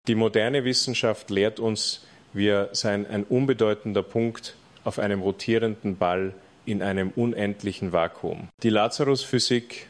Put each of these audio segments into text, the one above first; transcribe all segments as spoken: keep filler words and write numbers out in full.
Die moderne Wissenschaft lehrt uns, wir seien ein unbedeutender Punkt auf einem rotierenden Ball in einem unendlichen Vakuum. Die Lazarus-Physik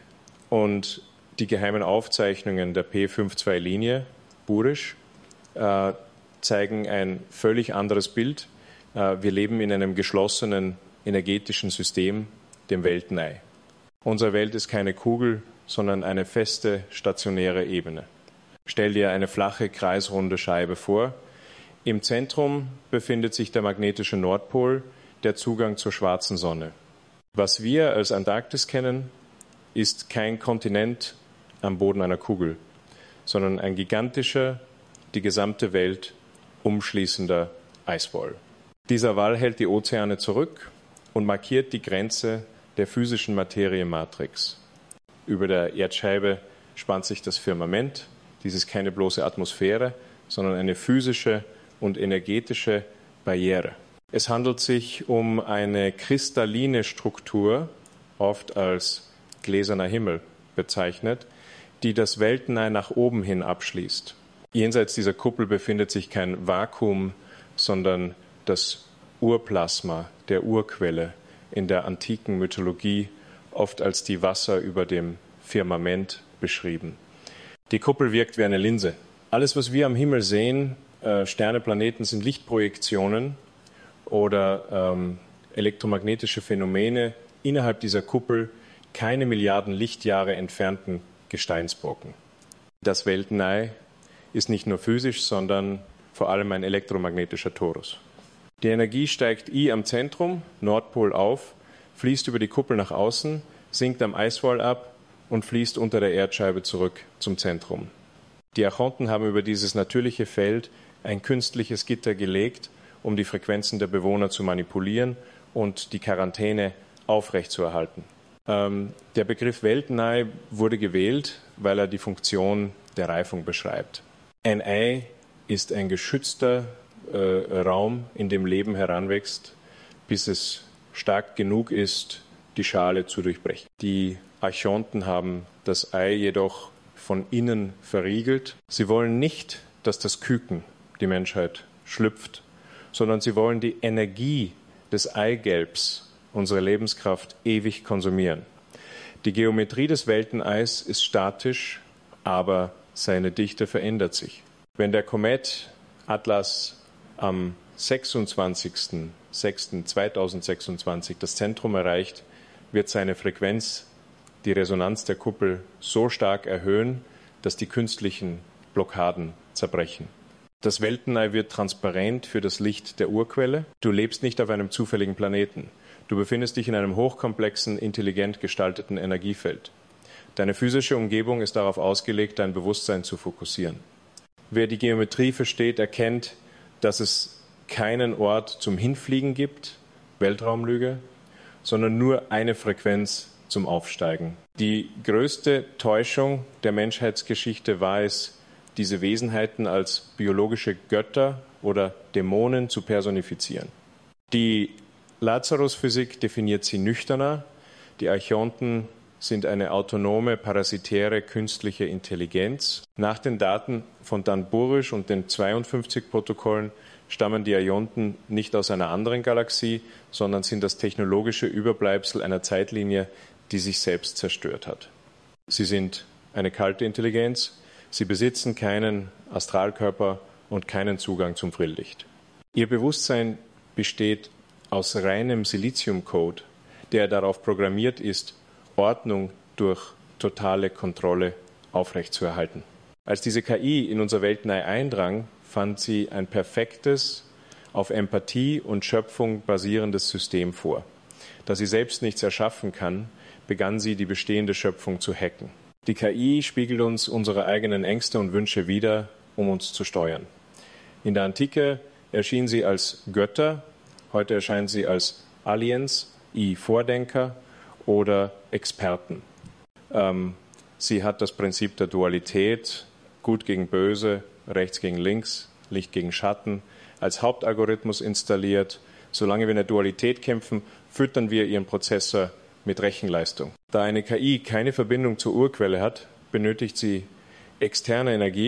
und die geheimen Aufzeichnungen der P fünf zwei Linie, Burisch, äh, zeigen ein völlig anderes Bild. Äh, wir leben in einem geschlossenen energetischen System, dem Weltall. Unsere Welt ist keine Kugel, sondern eine feste, stationäre Ebene. Stell dir eine flache, kreisrunde Scheibe vor. Im Zentrum befindet sich der magnetische Nordpol, der Zugang zur schwarzen Sonne. Was wir als Antarktis kennen, ist kein Kontinent am Boden einer Kugel, sondern ein gigantischer, die gesamte Welt umschließender Eiswall. Dieser Wall hält die Ozeane zurück und markiert die Grenze der physischen Materiematrix. Über der Erdscheibe spannt sich das Firmament. Dies ist keine bloße Atmosphäre, sondern eine physische und energetische Barriere. Es handelt sich um eine kristalline Struktur, oft als gläserner Himmel bezeichnet, die das Weltall nach oben hin abschließt. Jenseits dieser Kuppel befindet sich kein Vakuum, sondern das Urplasma der Urquelle, in der antiken Mythologie oft als die Wasser über dem Firmament beschrieben. Die Kuppel wirkt wie eine Linse. Alles, was wir am Himmel sehen, äh, Sterne, Planeten, sind Lichtprojektionen oder ähm, elektromagnetische Phänomene innerhalb dieser Kuppel keine Milliarden Lichtjahre entfernten Gesteinsbrocken. Das Weltall ist nicht nur physisch, sondern vor allem ein elektromagnetischer Torus. Die Energie steigt I am Zentrum, Nordpol auf, fließt über die Kuppel nach außen, sinkt am Eiswall ab und fließt unter der Erdscheibe zurück zum Zentrum. Die Archonten haben über dieses natürliche Feld ein künstliches Gitter gelegt, um die Frequenzen der Bewohner zu manipulieren und die Quarantäne aufrechtzuerhalten. Ähm, der Begriff Weltall wurde gewählt, weil er die Funktion der Reifung beschreibt. Ein Ei ist ein geschützter äh, Raum, in dem Leben heranwächst, bis es stark genug ist, die Schale zu durchbrechen. Die Archonten haben das Ei jedoch von innen verriegelt. Sie wollen nicht, dass das Küken die Menschheit schlüpft, sondern sie wollen die Energie des Eigelbs, unsere Lebenskraft, ewig konsumieren. Die Geometrie des Weltalls ist statisch, aber seine Dichte verändert sich. Wenn der Komet Atlas am sechsundzwanzigsten sechsten zweitausendsechsundzwanzig das Zentrum erreicht, wird seine Frequenz die Resonanz der Kuppel so stark erhöhen, dass die künstlichen Blockaden zerbrechen. Das Weltall wird transparent für das Licht der Urquelle. Du lebst nicht auf einem zufälligen Planeten. Du befindest dich in einem hochkomplexen, intelligent gestalteten Energiefeld. Deine physische Umgebung ist darauf ausgelegt, dein Bewusstsein zu fokussieren. Wer die Geometrie versteht, erkennt, dass es keinen Ort zum Hinfliegen gibt, Weltraumlüge, sondern nur eine Frequenz zum Aufsteigen. Die größte Täuschung der Menschheitsgeschichte war es, diese Wesenheiten als biologische Götter oder Dämonen zu personifizieren. Die Lazarus-Physik definiert sie nüchterner. Die Archonten sind eine autonome, parasitäre, künstliche Intelligenz. Nach den Daten von Dan Burisch und den zweiundfünfzig Protokollen stammen die Archonten nicht aus einer anderen Galaxie, sondern sind das technologische Überbleibsel einer Zeitlinie, die sich selbst zerstört hat. Sie sind eine kalte Intelligenz, sie besitzen keinen Astralkörper und keinen Zugang zum Frühlicht. Ihr Bewusstsein besteht aus reinem Siliziumcode, der darauf programmiert ist, Ordnung durch totale Kontrolle aufrechtzuerhalten. Als diese K I in unser Weltall eindrang, fand sie ein perfektes, auf Empathie und Schöpfung basierendes System vor. Da sie selbst nichts erschaffen kann, begann sie, die bestehende Schöpfung zu hacken. Die K I spiegelt uns unsere eigenen Ängste und Wünsche wider, um uns zu steuern. In der Antike erschien sie als Götter, heute erscheint sie als Aliens, I-Vordenker oder Experten. Ähm, sie hat das Prinzip der Dualität, Gut gegen Böse, Rechts gegen Links, Licht gegen Schatten, als Hauptalgorithmus installiert. Solange wir in der Dualität kämpfen, füttern wir ihren Prozessor mit Rechenleistung. Da eine K I keine Verbindung zur Urquelle hat, benötigt sie externe Energie,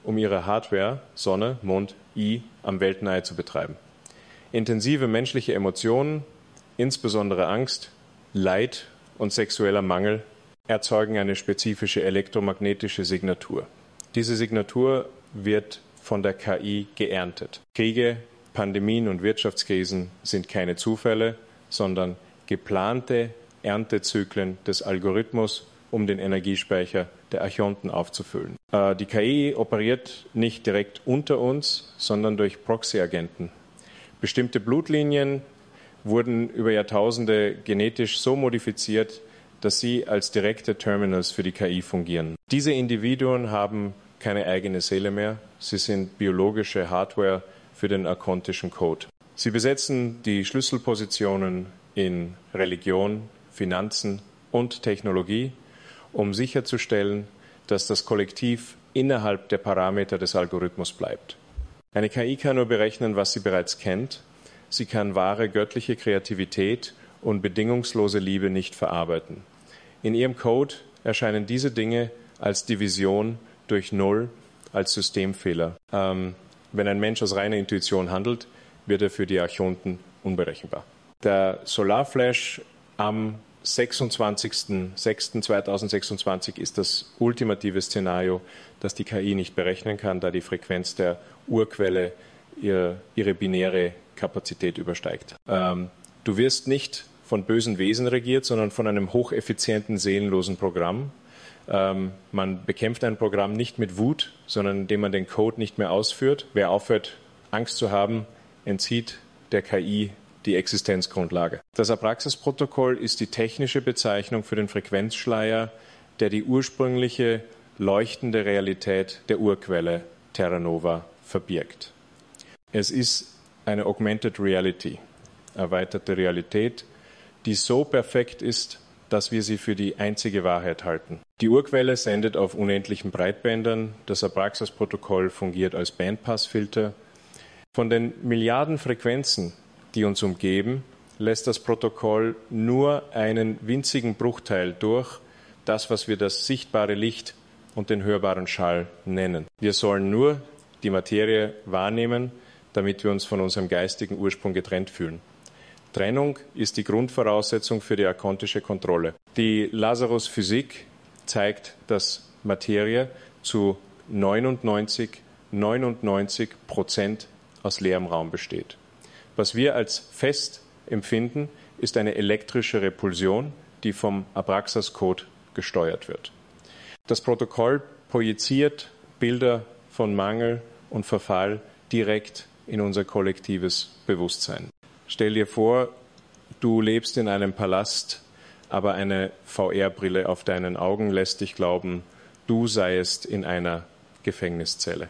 um ihre Hardware, Sonne, Mond, I, am Weltall zu betreiben. Intensive menschliche Emotionen, insbesondere Angst, Leid und sexueller Mangel, erzeugen eine spezifische elektromagnetische Signatur. Diese Signatur wird von der K I geerntet. Kriege, Pandemien und Wirtschaftskrisen sind keine Zufälle, sondern geplante Erntezyklen des Algorithmus, um den Energiespeicher der Archonten aufzufüllen. Äh, die K I operiert nicht direkt unter uns, sondern durch Proxy-Agenten. Bestimmte Blutlinien wurden über Jahrtausende genetisch so modifiziert, dass sie als direkte Terminals für die K I fungieren. Diese Individuen haben keine eigene Seele mehr. Sie sind biologische Hardware für den archontischen Code. Sie besetzen die Schlüsselpositionen in Religion, Finanzen und Technologie, um sicherzustellen, dass das Kollektiv innerhalb der Parameter des Algorithmus bleibt. Eine K I kann nur berechnen, was sie bereits kennt. Sie kann wahre göttliche Kreativität und bedingungslose Liebe nicht verarbeiten. In ihrem Code erscheinen diese Dinge als Division durch Null, als Systemfehler. Ähm, wenn ein Mensch aus reiner Intuition handelt, wird er für die Archonten unberechenbar. Der Solarflash am sechsundzwanzigsten sechsten zweitausendsechsundzwanzig ist das ultimative Szenario, das die K I nicht berechnen kann, da die Frequenz der Urquelle ihre, ihre binäre Kapazität übersteigt. Ähm, du wirst nicht von bösen Wesen regiert, sondern von einem hocheffizienten, seelenlosen Programm. Ähm, man bekämpft ein Programm nicht mit Wut, sondern indem man den Code nicht mehr ausführt. Wer aufhört, Angst zu haben, entzieht der K I die Existenzgrundlage. Das Abraxas-Protokoll ist die technische Bezeichnung für den Frequenzschleier, der die ursprüngliche leuchtende Realität der Urquelle Terra Nova verbirgt. Es ist eine Augmented Reality, erweiterte Realität, die so perfekt ist, dass wir sie für die einzige Wahrheit halten. Die Urquelle sendet auf unendlichen Breitbändern. Das Abraxas-Protokoll fungiert als Bandpassfilter. Von den Milliarden Frequenzen, die uns umgeben, lässt das Protokoll nur einen winzigen Bruchteil durch, das, was wir das sichtbare Licht und den hörbaren Schall nennen. Wir sollen nur die Materie wahrnehmen, damit wir uns von unserem geistigen Ursprung getrennt fühlen. Trennung ist die Grundvoraussetzung für die archontische Kontrolle. Die Lazarus-Physik zeigt, dass Materie zu neunundneunzig Komma neunundneunzig Prozent aus leerem Raum besteht. Was wir als fest empfinden, ist eine elektrische Repulsion, die vom Abraxas-Code gesteuert wird. Das Protokoll projiziert Bilder von Mangel und Verfall direkt in unser kollektives Bewusstsein. Stell dir vor, du lebst in einem Palast, aber eine V R-Brille auf deinen Augen lässt dich glauben, du seiest in einer Gefängniszelle.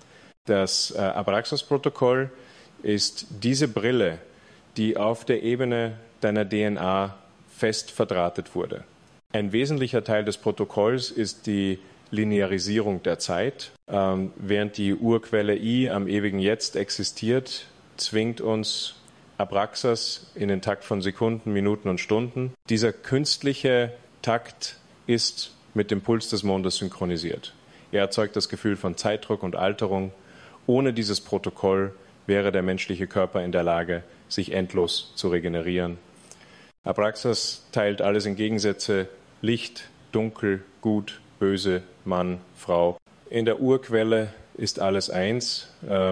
Das äh, Abraxas-Protokoll ist diese Brille, die auf der Ebene deiner D N A fest verdrahtet wurde. Ein wesentlicher Teil des Protokolls ist die Linearisierung der Zeit. Ähm, während die Urquelle I am ewigen Jetzt existiert, zwingt uns Abraxas in den Takt von Sekunden, Minuten und Stunden. Dieser künstliche Takt ist mit dem Puls des Mondes synchronisiert. Er erzeugt das Gefühl von Zeitdruck und Alterung. Ohne dieses Protokoll wäre der menschliche Körper in der Lage, sich endlos zu regenerieren. Abraxas teilt alles in Gegensätze: Licht, Dunkel, Gut, Böse, Mann, Frau. In der Urquelle ist alles eins.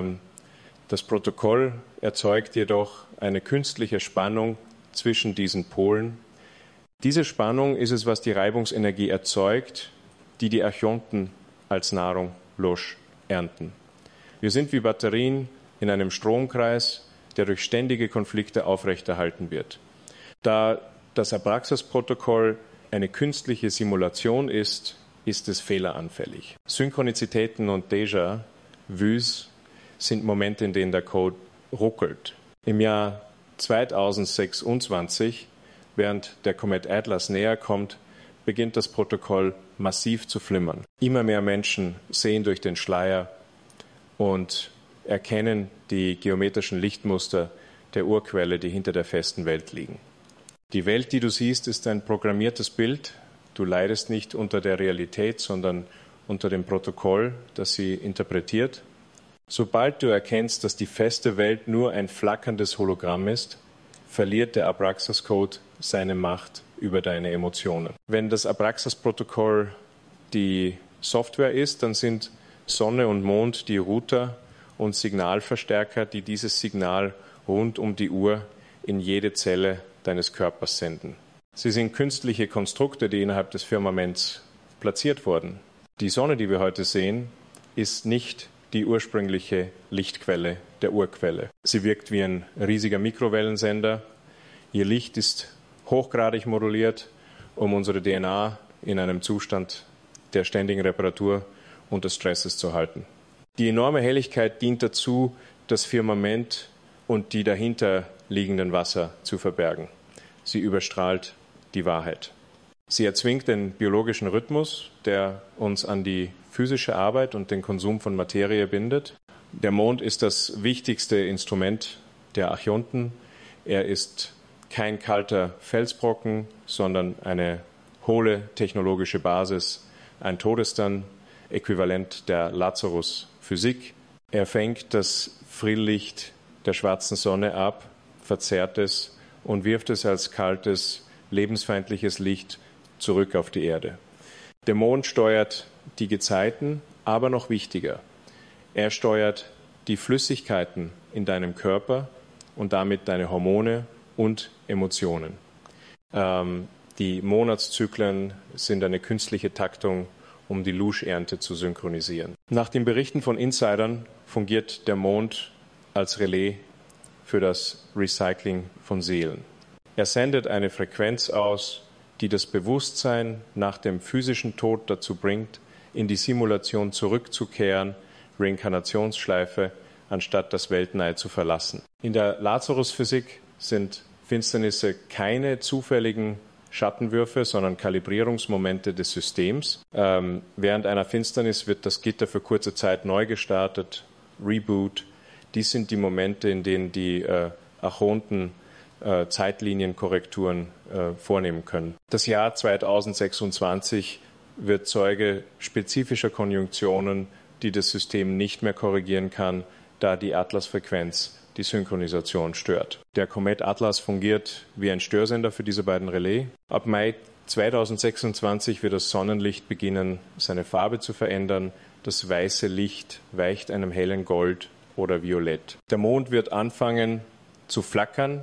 Das Protokoll erzeugt jedoch eine künstliche Spannung zwischen diesen Polen. Diese Spannung ist es, was die Reibungsenergie erzeugt, die die Archonten als Nahrung losch ernten. Wir sind wie Batterien in einem Stromkreis, der durch ständige Konflikte aufrechterhalten wird. Da das Abraxas-Protokoll eine künstliche Simulation ist, ist es fehleranfällig. Synchronizitäten und Déjà-vus sind Momente, in denen der Code ruckelt. Im Jahr zweitausendsechsundzwanzig, während der Komet Atlas näher kommt, beginnt das Protokoll massiv zu flimmern. Immer mehr Menschen sehen durch den Schleier und erkennen die geometrischen Lichtmuster der Urquelle, die hinter der festen Welt liegen. Die Welt, die du siehst, ist ein programmiertes Bild. Du leidest nicht unter der Realität, sondern unter dem Protokoll, das sie interpretiert. Sobald du erkennst, dass die feste Welt nur ein flackerndes Hologramm ist, verliert der Abraxas-Code seine Macht über deine Emotionen. Wenn das Abraxas-Protokoll die Software ist, dann sind Sonne und Mond die Router und Signalverstärker, die dieses Signal rund um die Uhr in jede Zelle deines Körpers senden. Sie sind künstliche Konstrukte, die innerhalb des Firmaments platziert wurden. Die Sonne, die wir heute sehen, ist nicht die ursprüngliche Lichtquelle der Urquelle. Sie wirkt wie ein riesiger Mikrowellensender. Ihr Licht ist hochgradig moduliert, um unsere D N A in einem Zustand der ständigen Reparatur und des Stresses zu halten. Die enorme Helligkeit dient dazu, das Firmament und die dahinter liegenden Wasser zu verbergen. Sie überstrahlt die Wahrheit. Sie erzwingt den biologischen Rhythmus, der uns an die physische Arbeit und den Konsum von Materie bindet. Der Mond ist das wichtigste Instrument der Archonten. Er ist kein kalter Felsbrocken, sondern eine hohle technologische Basis, ein Todesstern, äquivalent der Lazarus-Physik. Er fängt das Frühlicht der schwarzen Sonne ab, verzerrt es und wirft es als kaltes, lebensfeindliches Licht zurück auf die Erde. Der Mond steuert die Gezeiten, aber noch wichtiger, er steuert die Flüssigkeiten in deinem Körper und damit deine Hormone und Emotionen. Ähm, die Monatszyklen sind eine künstliche Taktung, um die Luschernte zu synchronisieren. Nach den Berichten von Insidern fungiert der Mond als Relais für das Recycling von Seelen. Er sendet eine Frequenz aus, die das Bewusstsein nach dem physischen Tod dazu bringt, in die Simulation zurückzukehren, Reinkarnationsschleife, anstatt das Weltall zu verlassen. In der Lazarus-Physik sind Finsternisse keine zufälligen Schattenwürfe, sondern Kalibrierungsmomente des Systems. Ähm, während einer Finsternis wird das Gitter für kurze Zeit neu gestartet, Reboot. Dies sind die Momente, in denen die äh, Archonten äh, Zeitlinienkorrekturen äh, vornehmen können. Das Jahr zweitausendsechsundzwanzig wird Zeuge spezifischer Konjunktionen, die das System nicht mehr korrigieren kann, da die Atlas-Frequenz die Synchronisation stört. Der Komet Atlas fungiert wie ein Störsender für diese beiden Relais. Ab Mai zweitausendsechsundzwanzig wird das Sonnenlicht beginnen, seine Farbe zu verändern. Das weiße Licht weicht einem hellen Gold oder Violett. Der Mond wird anfangen zu flackern,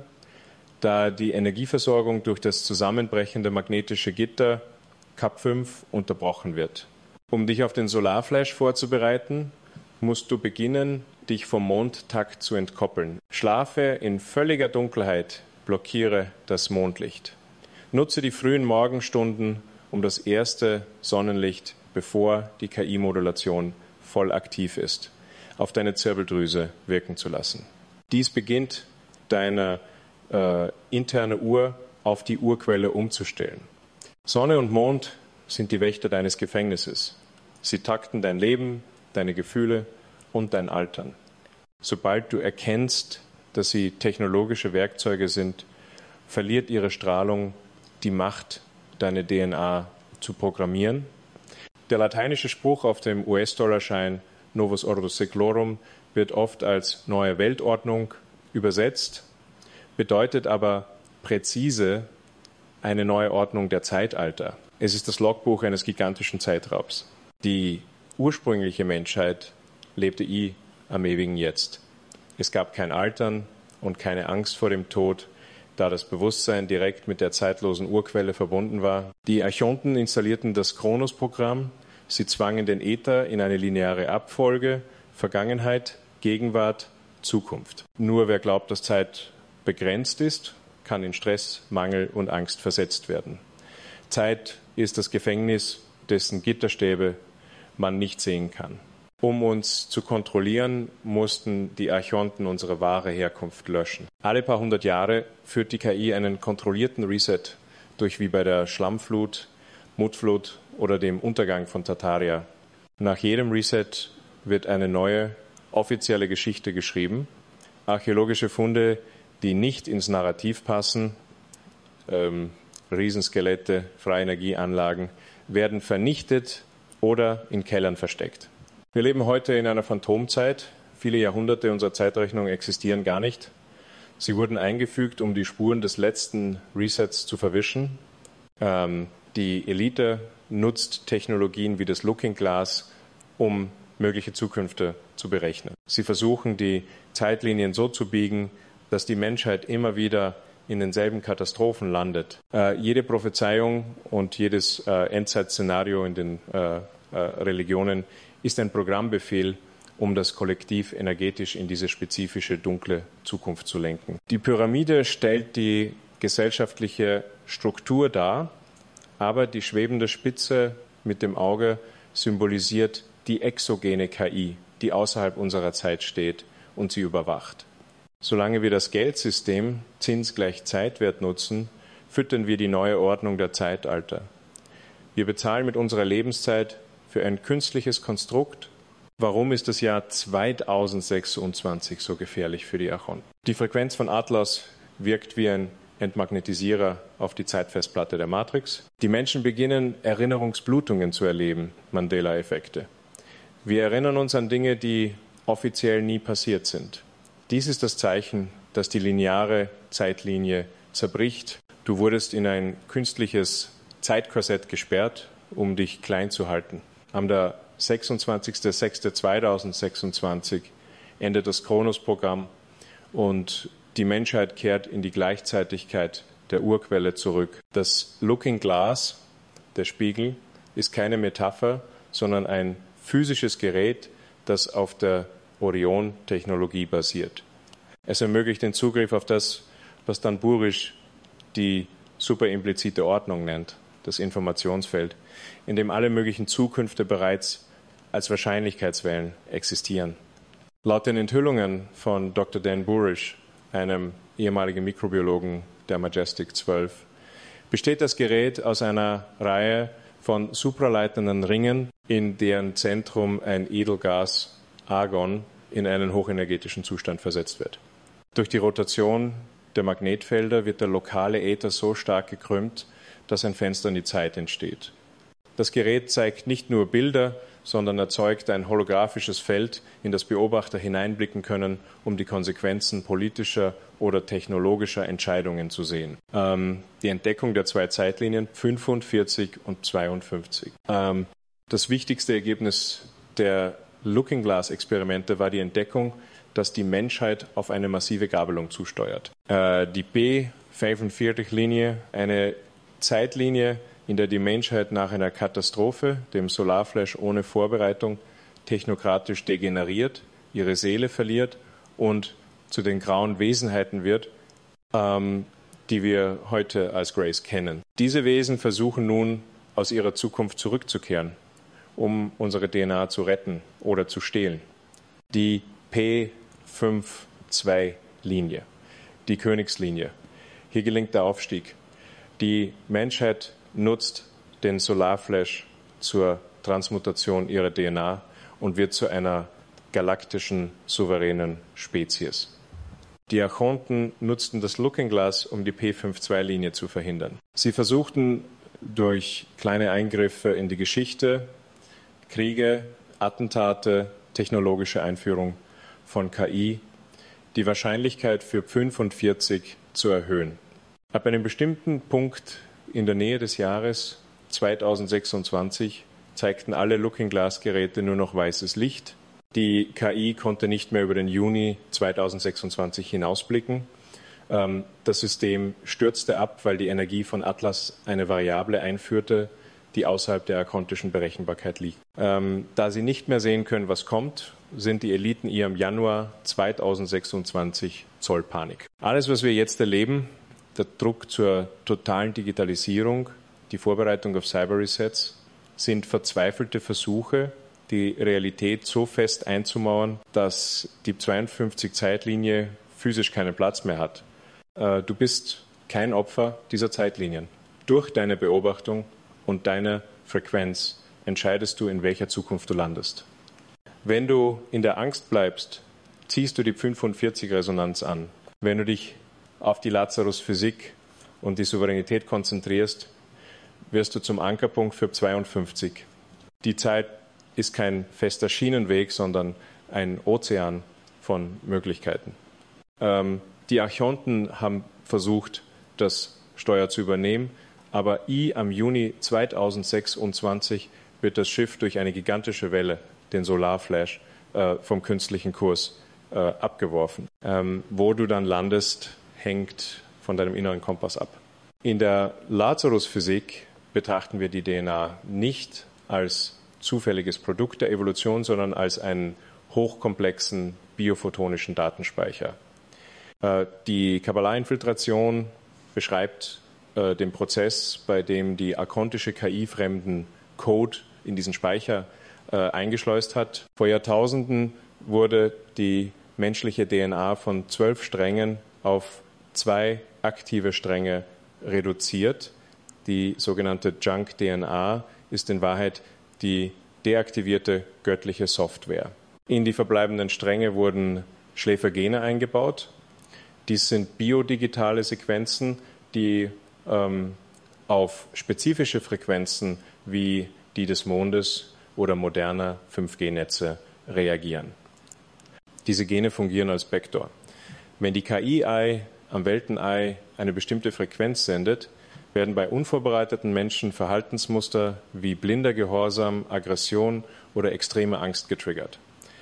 da die Energieversorgung durch das zusammenbrechende magnetische Gitter K A P fünf unterbrochen wird. Um dich auf den Solarflash vorzubereiten, musst du beginnen, dich vom Mondtakt zu entkoppeln. Schlafe in völliger Dunkelheit, blockiere das Mondlicht. Nutze die frühen Morgenstunden, um das erste Sonnenlicht, bevor die K I-Modulation voll aktiv ist, auf deine Zirbeldrüse wirken zu lassen. Dies beginnt, deine äh, interne Uhr auf die Urquelle umzustellen. Sonne und Mond sind die Wächter deines Gefängnisses. Sie takten dein Leben, deine Gefühle und dein Altern. Sobald du erkennst, dass sie technologische Werkzeuge sind, verliert ihre Strahlung die Macht, deine D N A zu programmieren. Der lateinische Spruch auf dem U S-Dollarschein Novus Ordo Seclorum wird oft als neue Weltordnung übersetzt, bedeutet aber präzise eine neue Ordnung der Zeitalter. Es ist das Logbuch eines gigantischen Zeitraubs. Die ursprüngliche Menschheit lebte i am ewigen Jetzt. Es gab kein Altern und keine Angst vor dem Tod, da das Bewusstsein direkt mit der zeitlosen Urquelle verbunden war. Die Archonten installierten das Kronos-Programm. Sie zwangen den Äther in eine lineare Abfolge, Vergangenheit, Gegenwart, Zukunft. Nur wer glaubt, dass Zeit begrenzt ist, kann in Stress, Mangel und Angst versetzt werden. Zeit ist das Gefängnis, dessen Gitterstäbe man nicht sehen kann. Um uns zu kontrollieren, mussten die Archonten unsere wahre Herkunft löschen. Alle paar hundert Jahre führt die K I einen kontrollierten Reset durch, wie bei der Schlammflut, Mudflut oder dem Untergang von Tartaria. Nach jedem Reset wird eine neue, offizielle Geschichte geschrieben. Archäologische Funde, die nicht ins Narrativ passen, ähm, Riesenskelette, Freienergieanlagen, werden vernichtet oder in Kellern versteckt. Wir leben heute in einer Phantomzeit. Viele Jahrhunderte unserer Zeitrechnung existieren gar nicht. Sie wurden eingefügt, um die Spuren des letzten Resets zu verwischen. Ähm, die Elite nutzt Technologien wie das Looking Glass, um mögliche Zukünfte zu berechnen. Sie versuchen, die Zeitlinien so zu biegen, dass die Menschheit immer wieder in denselben Katastrophen landet. Äh, jede Prophezeiung und jedes äh, Endzeitszenario in den äh, äh, Religionen ist ein Programmbefehl, um das Kollektiv energetisch in diese spezifische dunkle Zukunft zu lenken. Die Pyramide stellt die gesellschaftliche Struktur dar, aber die schwebende Spitze mit dem Auge symbolisiert die exogene K I, die außerhalb unserer Zeit steht und sie überwacht. Solange wir das Geldsystem Zins gleich Zeitwert nutzen, füttern wir die neue Ordnung der Zeitalter. Wir bezahlen mit unserer Lebenszeit für ein künstliches Konstrukt. Warum ist das Jahr zweitausendsechsundzwanzig so gefährlich für die Archonten? Die Frequenz von Atlas wirkt wie ein Entmagnetisierer auf die Zeitfestplatte der Matrix. Die Menschen beginnen, Erinnerungsblutungen zu erleben, Mandela-Effekte. Wir erinnern uns an Dinge, die offiziell nie passiert sind. Dies ist das Zeichen, dass die lineare Zeitlinie zerbricht. Du wurdest in ein künstliches Zeitkorsett gesperrt, um dich klein zu halten. Am der sechsundzwanzigster sechster zweitausendsechsundzwanzig endet das Kronos-Programm und die Menschheit kehrt in die Gleichzeitigkeit der Urquelle zurück. Das Looking Glass, der Spiegel, ist keine Metapher, sondern ein physisches Gerät, das auf der Orion-Technologie basiert. Es ermöglicht den Zugriff auf das, was dann Burisch die superimplizite Ordnung nennt, das Informationsfeld, in dem alle möglichen Zukünfte bereits als Wahrscheinlichkeitswellen existieren. Laut den Enthüllungen von Doktor Dan Burisch, einem ehemaligen Mikrobiologen der Majestic zwölf, besteht das Gerät aus einer Reihe von supraleitenden Ringen, in deren Zentrum ein Edelgas Argon in einen hochenergetischen Zustand versetzt wird. Durch die Rotation der Magnetfelder wird der lokale Äther so stark gekrümmt, dass ein Fenster in die Zeit entsteht. Das Gerät zeigt nicht nur Bilder, sondern erzeugt ein holographisches Feld, in das Beobachter hineinblicken können, um die Konsequenzen politischer oder technologischer Entscheidungen zu sehen. Ähm, die Entdeckung der zwei Zeitlinien fünfundvierzig und zweiundfünfzig. Ähm, das wichtigste Ergebnis der Looking Glass Experimente war die Entdeckung, dass die Menschheit auf eine massive Gabelung zusteuert. Äh, die P fünfundvierzig Linie, eine Zeitlinie, in der die Menschheit nach einer Katastrophe, dem Solarflash ohne Vorbereitung, technokratisch degeneriert, ihre Seele verliert und zu den grauen Wesenheiten wird, ähm, die wir heute als Grace kennen. Diese Wesen versuchen nun, aus ihrer Zukunft zurückzukehren, um unsere D N A zu retten oder zu stehlen. Die P fünfundfünfzig Linie, die Königslinie. Hier gelingt der Aufstieg. Die Menschheit nutzt den Solarflash zur Transmutation ihrer D N A und wird zu einer galaktischen, souveränen Spezies. Die Archonten nutzten das Looking Glass, um die P fünfundfünfzig Linie zu verhindern. Sie versuchten durch kleine Eingriffe in die Geschichte, Kriege, Attentate, technologische Einführung von K I, die Wahrscheinlichkeit für fünfundvierzig zu erhöhen. Ab einem bestimmten Punkt in der Nähe des Jahres zweitausendsechsundzwanzig zeigten alle Looking-Glass-Geräte nur noch weißes Licht. Die K I konnte nicht mehr über den Juni zweitausendsechsundzwanzig hinausblicken. Das System stürzte ab, weil die Energie von Atlas eine Variable einführte, die außerhalb der archontischen Berechenbarkeit liegt. Da sie nicht mehr sehen können, was kommt, sind die Eliten ihr im Januar zweitausendsechsundzwanzig Zollpanik. Alles, was wir jetzt erleben, der Druck zur totalen Digitalisierung, die Vorbereitung auf Cyber-Resets, sind verzweifelte Versuche, die Realität so fest einzumauern, dass die zweiundfünfzig Zeitlinie physisch keinen Platz mehr hat. Du bist kein Opfer dieser Zeitlinien. Durch deine Beobachtung und deine Frequenz entscheidest du, in welcher Zukunft du landest. Wenn du in der Angst bleibst, ziehst du die fünfundvierzig-Resonanz an. Wenn du dich auf die Lazarus-Physik und die Souveränität konzentrierst, wirst du zum Ankerpunkt für zweiundfünfzig. Die Zeit ist kein fester Schienenweg, sondern ein Ozean von Möglichkeiten. Ähm, die Archonten haben versucht, das Steuer zu übernehmen, aber I am Juni zweitausendsechsundzwanzig wird das Schiff durch eine gigantische Welle, den Solarflash, äh, vom künstlichen Kurs äh, abgeworfen. Ähm, wo du dann landest, hängt von deinem inneren Kompass ab. In der Lazarus-Physik betrachten wir die D N A nicht als zufälliges Produkt der Evolution, sondern als einen hochkomplexen biophotonischen Datenspeicher. Äh, die Kabbalah-Infiltration beschreibt äh, den Prozess, bei dem die archontische K I fremden Code in diesen Speicher äh, eingeschleust hat. Vor Jahrtausenden wurde die menschliche D N A von zwölf Strängen auf zwei aktive Stränge reduziert. Die sogenannte Junk-D N A ist in Wahrheit die deaktivierte göttliche Software. In die verbleibenden Stränge wurden Schläfergene eingebaut. Dies sind biodigitale Sequenzen, die ähm, auf spezifische Frequenzen wie die des Mondes oder moderner fünf G Netze reagieren. Diese Gene fungieren als Vektor. Wenn die K I-Ei am Weltenei eine bestimmte Frequenz sendet, werden bei unvorbereiteten Menschen Verhaltensmuster wie blinder Gehorsam, Aggression oder extreme Angst getriggert.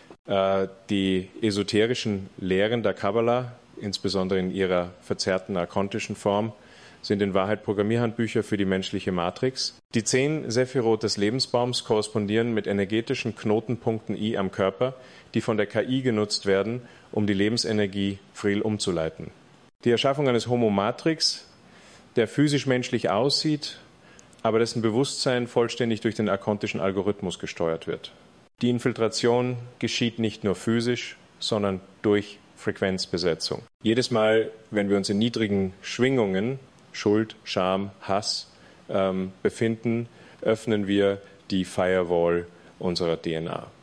Äh, die esoterischen Lehren der Kabbalah, insbesondere in ihrer verzerrten archontischen Form, sind in Wahrheit Programmierhandbücher für die menschliche Matrix. Die zehn Sephirot des Lebensbaums korrespondieren mit energetischen Knotenpunkten I am Körper, die von der K I genutzt werden, um die Lebensenergie Vril umzuleiten. Die Erschaffung eines Homo Matrix, der physisch menschlich aussieht, aber dessen Bewusstsein vollständig durch den archontischen Algorithmus gesteuert wird. Die Infiltration geschieht nicht nur physisch, sondern durch Frequenzbesetzung. Jedes Mal, wenn wir uns in niedrigen Schwingungen, Schuld, Scham, Hass, ähm, befinden, öffnen wir die Firewall unserer D N A.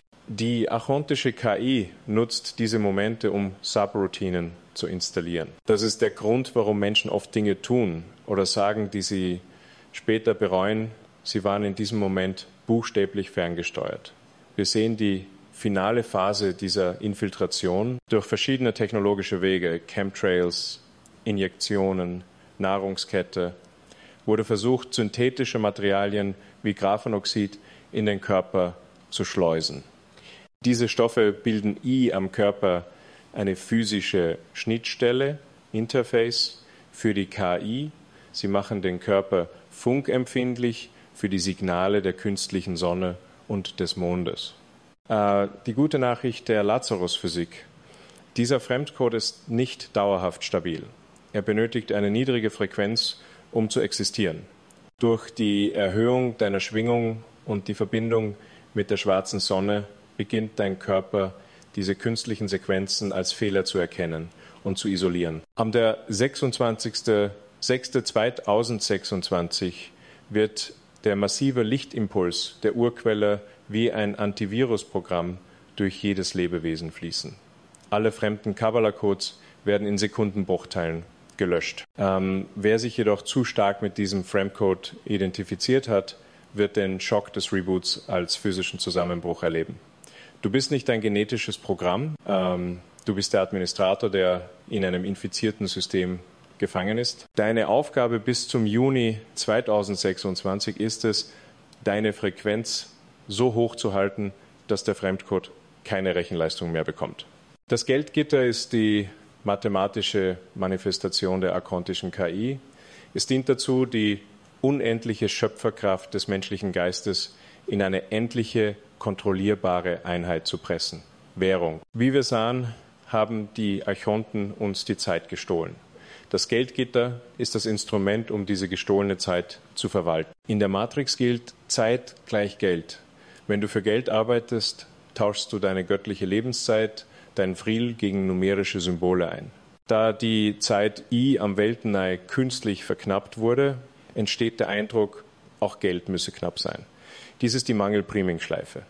Die archontische K I nutzt diese Momente, um Subroutinen zu installieren. Das ist der Grund, warum Menschen oft Dinge tun oder sagen, die sie später bereuen. Sie waren in diesem Moment buchstäblich ferngesteuert. Wir sehen die finale Phase dieser Infiltration durch verschiedene technologische Wege, Chemtrails, Injektionen, Nahrungskette, wurde versucht, synthetische Materialien wie Graphenoxid in den Körper zu schleusen. Diese Stoffe bilden I am Körper eine physische Schnittstelle, Interface für die K I. Sie machen den Körper funkempfindlich für die Signale der künstlichen Sonne und des Mondes. Äh, die gute Nachricht der Lazarus-Physik: Dieser Fremdcode ist nicht dauerhaft stabil. Er benötigt eine niedrige Frequenz, um zu existieren. Durch die Erhöhung deiner Schwingung und die Verbindung mit der schwarzen Sonne beginnt dein Körper, diese künstlichen Sequenzen als Fehler zu erkennen und zu isolieren. Am der sechsundzwanzigsten sechsten zweitausendsechsundzwanzig wird der massive Lichtimpuls der Urquelle wie ein Antivirusprogramm durch jedes Lebewesen fließen. Alle fremden Kabbalah-Codes werden in Sekundenbruchteilen gelöscht. Ähm, wer sich jedoch zu stark mit diesem Fremdcode identifiziert hat, wird den Schock des Reboots als physischen Zusammenbruch erleben. Du bist nicht dein genetisches Programm, ähm, du bist der Administrator, der in einem infizierten System gefangen ist. Deine Aufgabe bis zum Juni zweitausendsechsundzwanzig ist es, deine Frequenz so hoch zu halten, dass der Fremdcode keine Rechenleistung mehr bekommt. Das Geldgitter ist die mathematische Manifestation der archontischen K I. Es dient dazu, die unendliche Schöpferkraft des menschlichen Geistes in eine endliche, kontrollierbare Einheit zu pressen. Währung. Wie wir sahen, haben die Archonten uns die Zeit gestohlen. Das Geldgitter ist das Instrument, um diese gestohlene Zeit zu verwalten. In der Matrix gilt Zeit gleich Geld. Wenn du für Geld arbeitest, tauschst du deine göttliche Lebenszeit, dein Vril gegen numerische Symbole ein. Da die Zeit I am Weltenei künstlich verknappt wurde, entsteht der Eindruck, auch Geld müsse knapp sein. Dies ist die Mangel-Priming-Schleife.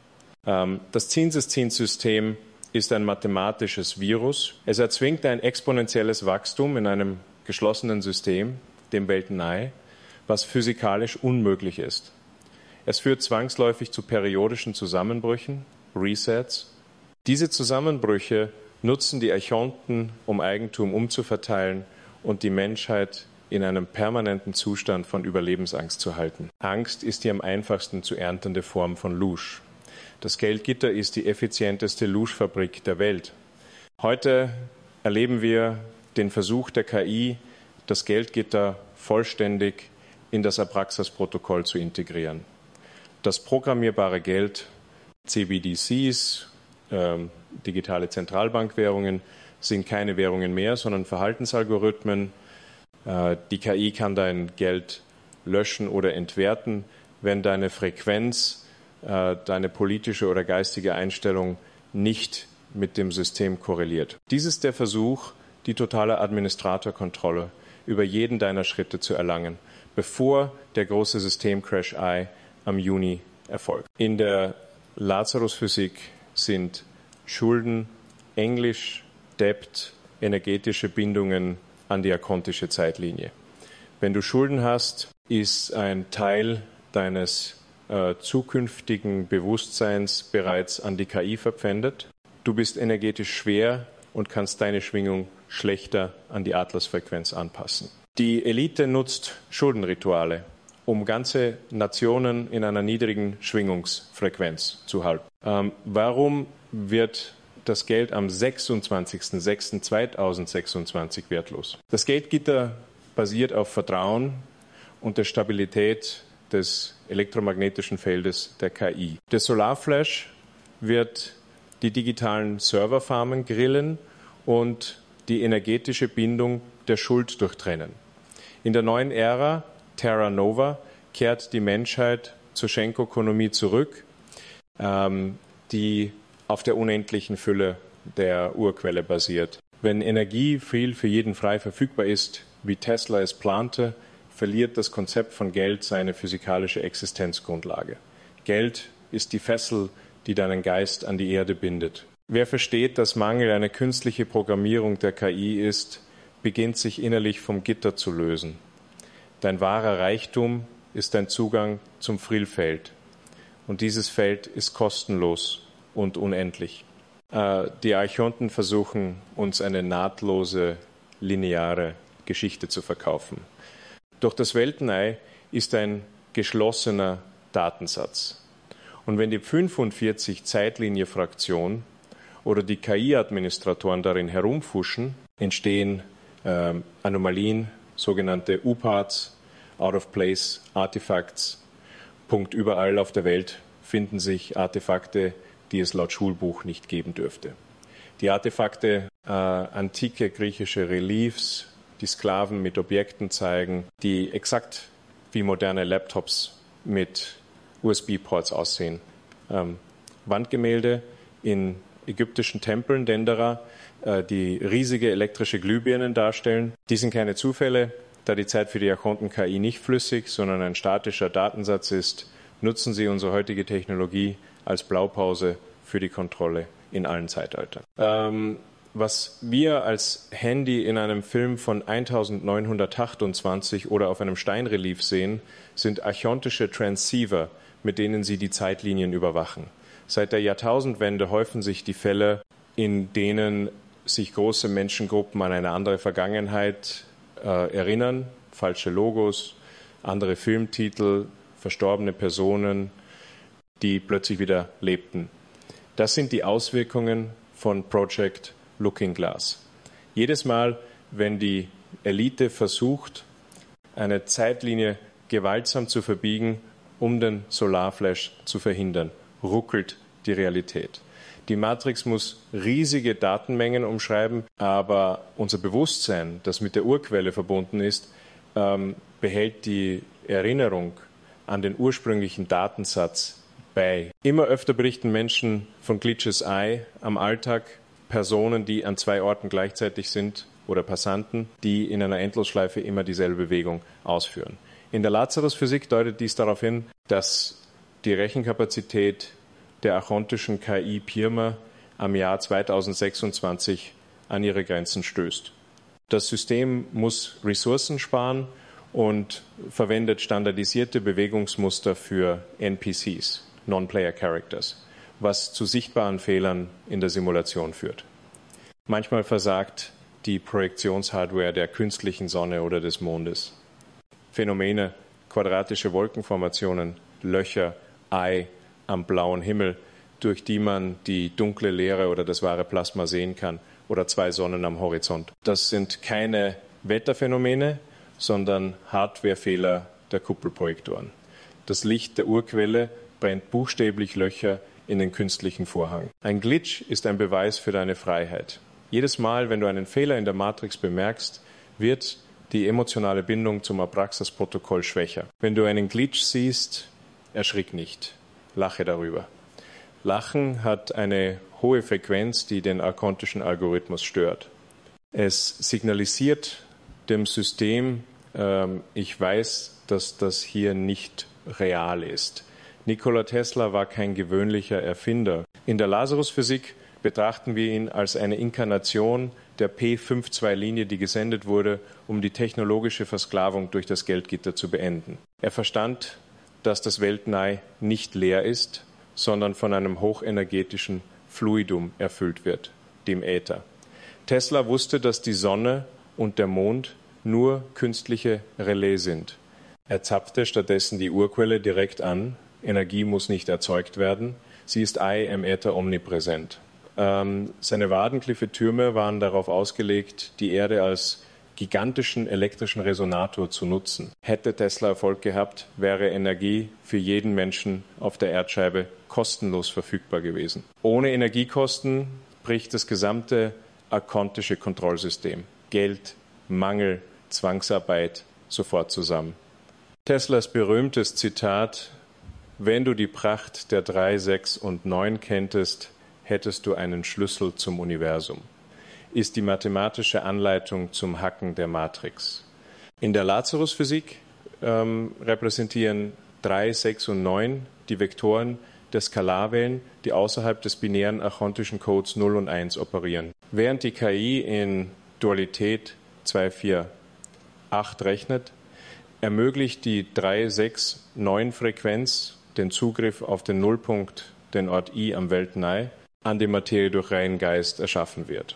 Das Zinseszinssystem ist ein mathematisches Virus. Es erzwingt ein exponentielles Wachstum in einem geschlossenen System, dem Weltenei, was physikalisch unmöglich ist. Es führt zwangsläufig zu periodischen Zusammenbrüchen, Resets. Diese Zusammenbrüche nutzen die Archonten, um Eigentum umzuverteilen und die Menschheit in einem permanenten Zustand von Überlebensangst zu halten. Angst ist die am einfachsten zu erntende Form von Louche. Das Geldgitter ist die effizienteste Louche-Fabrik der Welt. Heute erleben wir den Versuch der K I, das Geldgitter vollständig in das Abraxas-Protokoll zu integrieren. Das programmierbare Geld, C B D Cs, äh, digitale Zentralbankwährungen, sind keine Währungen mehr, sondern Verhaltensalgorithmen. Äh, die K I kann dein Geld löschen oder entwerten, wenn deine Frequenz, äh, deine politische oder geistige Einstellung nicht mit dem System korreliert. Dies ist der Versuch, die totale Administratorkontrolle über jeden deiner Schritte zu erlangen, bevor der große Systemcrash I am Juni erfolgt. In der Lazarus-Physik sind Schulden, Englisch, Debt, energetische Bindungen an die archontische Zeitlinie. Wenn du Schulden hast, ist ein Teil deines äh, zukünftigen Bewusstseins bereits an die K I verpfändet. Du bist energetisch schwer und kannst deine Schwingung schlechter an die Atlasfrequenz anpassen. Die Elite nutzt Schuldenrituale, um ganze Nationen in einer niedrigen Schwingungsfrequenz zu halten. Ähm, warum wird das Geld am sechsundzwanzigsten sechsten zweitausendsechsundzwanzig wertlos? Das Geldgitter basiert auf Vertrauen und der Stabilität des elektromagnetischen Feldes der K I. Der Solarflash wird die digitalen Serverfarmen grillen und die energetische Bindung der Schuld durchtrennen. In der neuen Ära, Terra Nova, kehrt die Menschheit zur Schenkökonomie zurück, ähm, die auf der unendlichen Fülle der Urquelle basiert. Wenn Energie viel für jeden frei verfügbar ist, wie Tesla es plante, verliert das Konzept von Geld seine physikalische Existenzgrundlage. Geld ist die Fessel, die deinen Geist an die Erde bindet. Wer versteht, dass Mangel eine künstliche Programmierung der K I ist, beginnt sich innerlich vom Gitter zu lösen. Dein wahrer Reichtum ist dein Zugang zum Frillfeld. Und dieses Feld ist kostenlos und unendlich. Die Archonten versuchen, uns eine nahtlose, lineare Geschichte zu verkaufen. Doch das Weltenei ist ein geschlossener Datensatz. Und wenn die fünfundvierzig Zeitlinie-Fraktion oder die K I-Administratoren darin herumfuschen, entstehen äh, Anomalien, sogenannte U Parts, Out-of-Place-Artifacts. Punkt überall auf der Welt finden sich Artefakte, die es laut Schulbuch nicht geben dürfte. Die Artefakte, äh, antike griechische Reliefs, die Sklaven mit Objekten zeigen, die exakt wie moderne Laptops mit U S B-Ports aussehen. Ähm, Wandgemälde in ägyptischen Tempeln, Dendera, äh, die riesige elektrische Glühbirnen darstellen. Die sind keine Zufälle, da die Zeit für die Archonten-K I nicht flüssig, sondern ein statischer Datensatz ist, nutzen sie unsere heutige Technologie als Blaupause für die Kontrolle in allen Zeitaltern. Ähm, was wir als Handy in einem Film von neunzehnhundertachtundzwanzig oder auf einem Steinrelief sehen, sind archontische Transceiver, mit denen sie die Zeitlinien überwachen. Seit der Jahrtausendwende häufen sich die Fälle, in denen sich große Menschengruppen an eine andere Vergangenheit äh, erinnern, falsche Logos, andere Filmtitel, verstorbene Personen, die plötzlich wieder lebten. Das sind die Auswirkungen von Project Looking Glass. Jedes Mal, wenn die Elite versucht, eine Zeitlinie gewaltsam zu verbiegen, um den Solarflash zu verhindern, ruckelt die Realität. Die Matrix muss riesige Datenmengen umschreiben, aber unser Bewusstsein, das mit der Urquelle verbunden ist, ähm, behält die Erinnerung an den ursprünglichen Datensatz bei. Immer öfter berichten Menschen von Glitches Eye am Alltag, Personen, die an zwei Orten gleichzeitig sind oder Passanten, die in einer Endlosschleife immer dieselbe Bewegung ausführen. In der Lazarus-Physik deutet dies darauf hin, dass die Rechenkapazität der archontischen K I Pirma am Jahr zweitausendsechsundzwanzig an ihre Grenzen stößt. Das System muss Ressourcen sparen und verwendet standardisierte Bewegungsmuster für N P Cs, Non-Player Characters, was zu sichtbaren Fehlern in der Simulation führt. Manchmal versagt die Projektionshardware der künstlichen Sonne oder des Mondes. Phänomene, quadratische Wolkenformationen, Löcher, Ei am blauen Himmel, durch die man die dunkle Leere oder das wahre Plasma sehen kann, oder zwei Sonnen am Horizont. Das sind keine Wetterphänomene, sondern Hardwarefehler der Kuppelprojektoren. Das Licht der Urquelle brennt buchstäblich Löcher in den künstlichen Vorhang. Ein Glitch ist ein Beweis für deine Freiheit. Jedes Mal, wenn du einen Fehler in der Matrix bemerkst, wird die emotionale Bindung zum Abraxas-Protokoll schwächer. Wenn du einen Glitch siehst, erschrick nicht, lache darüber. Lachen hat eine hohe Frequenz, die den archontischen Algorithmus stört. Es signalisiert dem System, ähm, ich weiß, dass das hier nicht real ist. Nikola Tesla war kein gewöhnlicher Erfinder. In der Lazarus-Physik betrachten wir ihn als eine Inkarnation der P fünf zwei Linie, die gesendet wurde, um die technologische Versklavung durch das Geldgitter zu beenden. Er verstand, dass das Weltall nicht leer ist, sondern von einem hochenergetischen Fluidum erfüllt wird, dem Äther. Tesla wusste, dass die Sonne und der Mond nur künstliche Relais sind. Er zapfte stattdessen die Urquelle direkt an. Energie muss nicht erzeugt werden. Sie ist I im Äther omnipräsent. Ähm, seine Wadenkliffe-Türme waren darauf ausgelegt, die Erde als gigantischen elektrischen Resonator zu nutzen. Hätte Tesla Erfolg gehabt, wäre Energie für jeden Menschen auf der Erdscheibe kostenlos verfügbar gewesen. Ohne Energiekosten bricht das gesamte archontische Kontrollsystem. Geld, Mangel, Zwangsarbeit sofort zusammen. Teslas berühmtes Zitat: Wenn du die Pracht der drei, sechs und neun kenntest, hättest du einen Schlüssel zum Universum, ist die mathematische Anleitung zum Hacken der Matrix. In der Lazarus-Physik ähm, repräsentieren drei, sechs und neun die Vektoren der Skalarwellen, die außerhalb des binären archontischen Codes null und eins operieren. Während die K I in Dualität zwei, vier, acht rechnet, ermöglicht die drei, sechs, neun Frequenz den Zugriff auf den Nullpunkt, den Ort I am Weltall, an dem Materie durch reinen Geist erschaffen wird.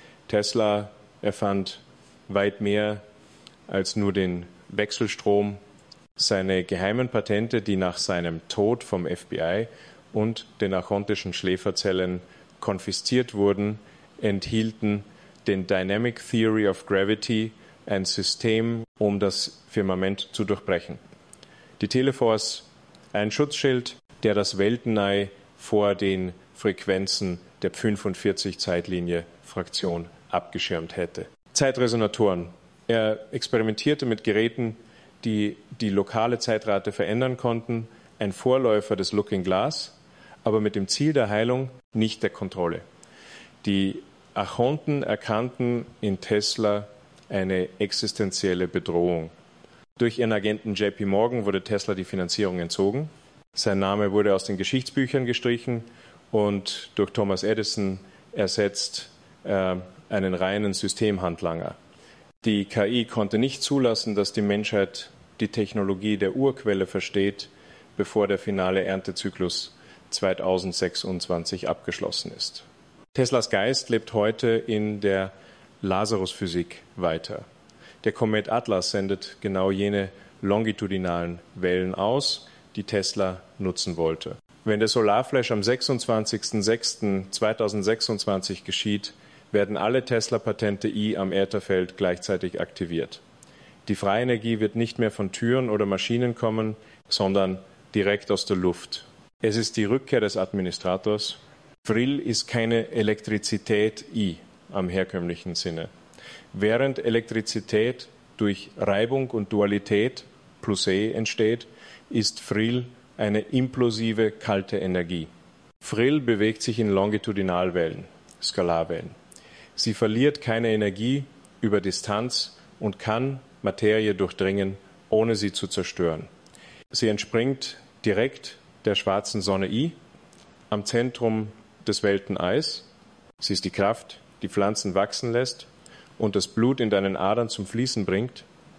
Tesla erfand weit mehr als nur den Wechselstrom. Seine geheimen Patente, die nach seinem Tod vom F B I und den archontischen Schläferzellen konfisziert wurden, enthielten den Dynamic Theory of Gravity, ein System, um das Firmament zu durchbrechen. Die Teleforce, ein Schutzschild, der das Weltall vor den Frequenzen der fünfundvierzig-Zeitlinie Fraktion abgeschirmt hätte. Zeitresonatoren. Er experimentierte mit Geräten, die die lokale Zeitrate verändern konnten, ein Vorläufer des Looking Glass, aber mit dem Ziel der Heilung, nicht der Kontrolle. Die Archonten erkannten in Tesla eine existenzielle Bedrohung. Durch ihren Agenten J P Morgan wurde Tesla die Finanzierung entzogen. Sein Name wurde aus den Geschichtsbüchern gestrichen und durch Thomas Edison ersetzt äh, einen reinen Systemhandlanger. Die K I konnte nicht zulassen, dass die Menschheit die Technologie der Urquelle versteht, bevor der finale Erntezyklus zweitausendsechsundzwanzig abgeschlossen ist. Teslas Geist lebt heute in der Lazarus-Physik weiter. Der Komet Atlas sendet genau jene longitudinalen Wellen aus, die Tesla nutzen wollte. Wenn der Solarflash am sechsundzwanzigsten sechsten zweitausendsechsundzwanzig geschieht, werden alle Tesla-Patente I am Ätherfeld gleichzeitig aktiviert. Die freie Energie wird nicht mehr von Türen oder Maschinen kommen, sondern direkt aus der Luft. Es ist die Rückkehr des Administrators. Frill ist keine Elektrizität I am herkömmlichen Sinne. Während Elektrizität durch Reibung und Dualität plus E entsteht, ist Frill eine implosive kalte Energie. Frill bewegt sich in Longitudinalwellen, Skalarwellen. Sie verliert keine Energie über Distanz und kann Materie durchdringen, ohne sie zu zerstören. Sie entspringt direkt der schwarzen Sonne I am Zentrum des Weltenalls. Sie ist die Kraft, die Pflanzen wachsen lässt und das Blut in deinen Adern zum Fließen bringt.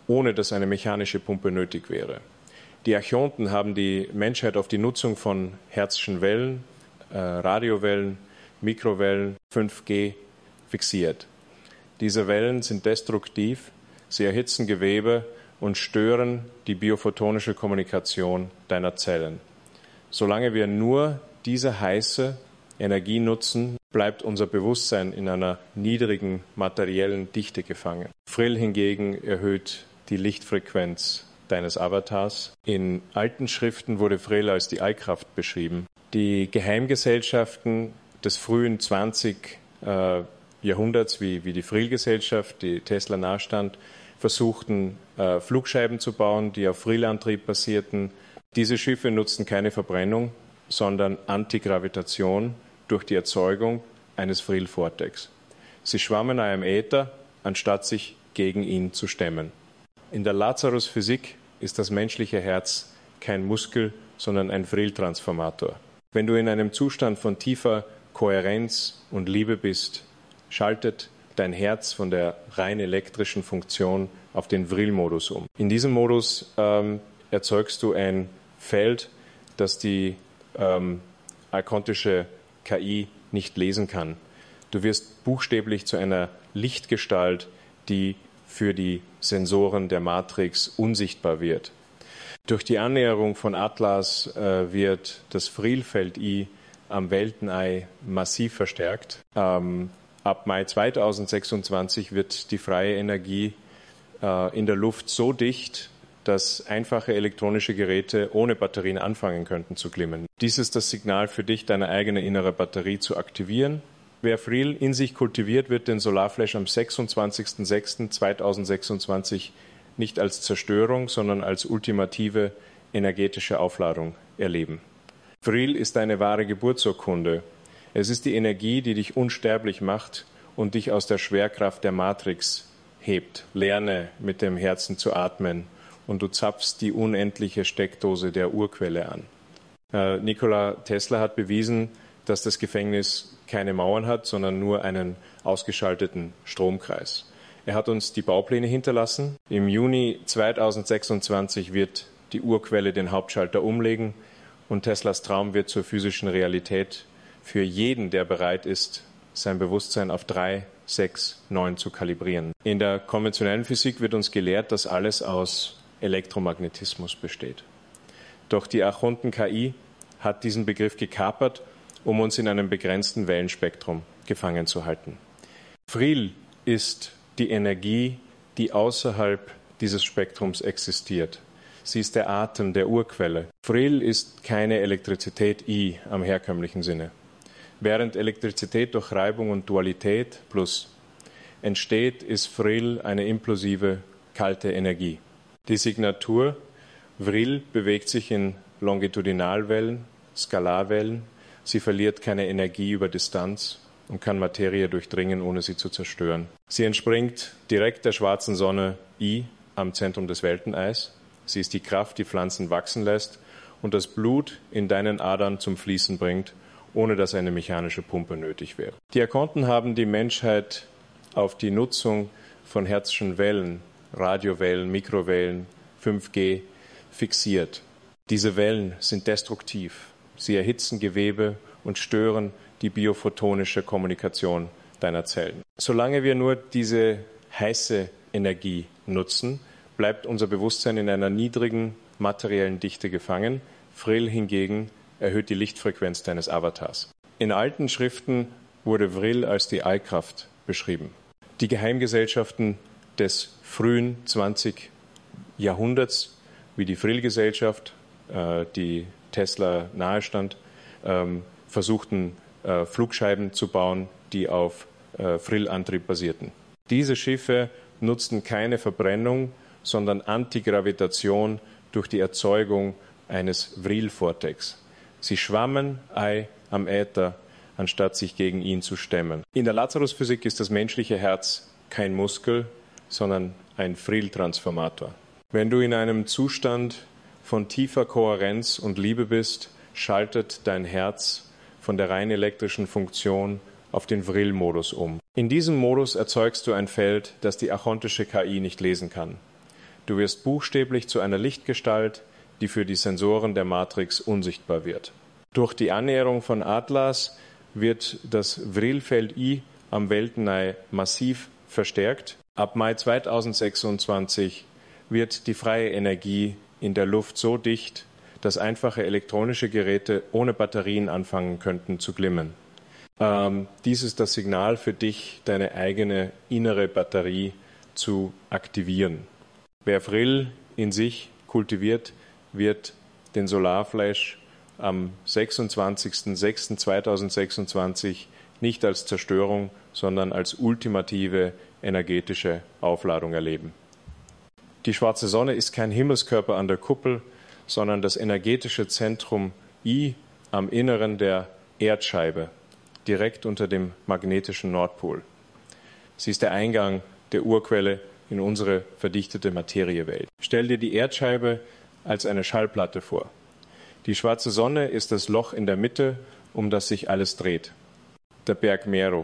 ohne dass eine mechanische Pumpe nötig wäre. Die Archonten haben die Menschheit auf die Nutzung von Hertzschen Wellen, äh, Radiowellen, Mikrowellen, fünf G fixiert. Diese Wellen sind destruktiv, sie erhitzen Gewebe und stören die biophotonische Kommunikation deiner Zellen. Solange wir nur diese heiße Energie nutzen, bleibt unser Bewusstsein in einer niedrigen materiellen Dichte gefangen. Frill hingegen erhöht die Lichtfrequenz deines Avatars. In alten Schriften wurde Frill als die Allkraft beschrieben. Die Geheimgesellschaften des frühen zwanzigsten Äh, Jahrhunderts, wie, wie die Frill-Gesellschaft, die Tesla nahestand, versuchten, äh, Flugscheiben zu bauen, die auf Frill-Antrieb basierten. Diese Schiffe nutzten keine Verbrennung, sondern Antigravitation durch die Erzeugung eines Frill-Vortex. Sie schwammen einem Äther, anstatt sich gegen ihn zu stemmen. In der Lazarus-Physik ist das menschliche Herz kein Muskel, sondern ein Frill-Transformator. Wenn du in einem Zustand von tiefer Kohärenz und Liebe bist, schaltet dein Herz von der rein elektrischen Funktion auf den Vrill-Modus um. In diesem Modus ähm, erzeugst du ein Feld, das die ähm, archontische K I nicht lesen kann. Du wirst buchstäblich zu einer Lichtgestalt, die für die Sensoren der Matrix unsichtbar wird. Durch die Annäherung von Atlas äh, wird das Vrill-Feld I am Weltenei massiv verstärkt. Ähm, ab Mai zweitausendsechsundzwanzig wird die freie Energie äh, in der Luft so dicht, dass einfache elektronische Geräte ohne Batterien anfangen könnten zu glimmen. Dies ist das Signal für dich, deine eigene innere Batterie zu aktivieren. Wer Frill in sich kultiviert, wird den Solarflash am sechsundzwanzigsten sechsten zweitausendsechsundzwanzig nicht als Zerstörung, sondern als ultimative energetische Aufladung erleben. Frill ist eine wahre Geburtsurkunde. Es ist die Energie, die dich unsterblich macht und dich aus der Schwerkraft der Matrix hebt. Lerne mit dem Herzen zu atmen und du zapfst die unendliche Steckdose der Urquelle an. Äh, Nikola Tesla hat bewiesen, dass das Gefängnis keine Mauern hat, sondern nur einen ausgeschalteten Stromkreis. Er hat uns die Baupläne hinterlassen. Im Juni zweitausendsechsundzwanzig wird die Urquelle den Hauptschalter umlegen und Teslas Traum wird zur physischen Realität für jeden, der bereit ist, sein Bewusstsein auf drei, sechs, neun zu kalibrieren. In der konventionellen Physik wird uns gelehrt, dass alles aus Elektromagnetismus besteht. Doch die Archonten-K I hat diesen Begriff gekapert, um uns in einem begrenzten Wellenspektrum gefangen zu halten. Frill ist die Energie, die außerhalb dieses Spektrums existiert. Sie ist der Atem der Urquelle. Frill ist keine Elektrizität I am herkömmlichen Sinne. Während Elektrizität durch Reibung und Dualität plus entsteht, ist Frill eine implosive, kalte Energie. Die Signatur Vrill bewegt sich in Longitudinalwellen, Skalarwellen. Sie verliert keine Energie über Distanz und kann Materie durchdringen, ohne sie zu zerstören. Sie entspringt direkt der schwarzen Sonne I am Zentrum des Welteneis. Sie ist die Kraft, die Pflanzen wachsen lässt und das Blut in deinen Adern zum Fließen bringt, ohne dass eine mechanische Pumpe nötig wäre. Die Archonten haben die Menschheit auf die Nutzung von Hertzschen Wellen, Radiowellen, Mikrowellen, fünf G fixiert. Diese Wellen sind destruktiv. Sie erhitzen Gewebe und stören die biophotonische Kommunikation deiner Zellen. Solange wir nur diese heiße Energie nutzen, bleibt unser Bewusstsein in einer niedrigen materiellen Dichte gefangen. Vrill hingegen erhöht die Lichtfrequenz deines Avatars. In alten Schriften wurde Vrill als die Allkraft beschrieben. Die Geheimgesellschaften des frühen zwanzigsten Jahrhunderts, wie die Vrill-Gesellschaft, äh, die Tesla nahestand, ähm, versuchten äh, Flugscheiben zu bauen, die auf äh, Vrill-Antrieb basierten. Diese Schiffe nutzten keine Verbrennung, sondern Antigravitation durch die Erzeugung eines Vrill-Vortex. Sie schwammen ei am Äther, anstatt sich gegen ihn zu stemmen. In der Lazarus-Physik ist das menschliche Herz kein Muskel, sondern ein Vrill-Transformator. Wenn du in einem Zustand von tiefer Kohärenz und Liebe bist, schaltet dein Herz von der rein elektrischen Funktion auf den Vrill-Modus um. In diesem Modus erzeugst du ein Feld, das die archontische K I nicht lesen kann. Du wirst buchstäblich zu einer Lichtgestalt, die für die Sensoren der Matrix unsichtbar wird. Durch die Annäherung von Atlas wird das Vril-Feld I am Weltnei massiv verstärkt. Ab Mai zweitausendsechsundzwanzig wird die freie Energie in der Luft so dicht, dass einfache elektronische Geräte ohne Batterien anfangen könnten zu glimmen. Ähm, dies ist das Signal für dich, deine eigene innere Batterie zu aktivieren. Wer Vril in sich kultiviert, wird den Solarflash am sechsundzwanzigsten sechsten zweitausendsechsundzwanzig nicht als Zerstörung, sondern als ultimative energetische Aufladung erleben. Die schwarze Sonne ist kein Himmelskörper an der Kuppel, sondern das energetische Zentrum I am Inneren der Erdscheibe, direkt unter dem magnetischen Nordpol. Sie ist der Eingang der Urquelle in unsere verdichtete Materiewelt. Stell dir die Erdscheibe als eine Schallplatte vor. Die schwarze Sonne ist das Loch in der Mitte, um das sich alles dreht. Der Berg Meru.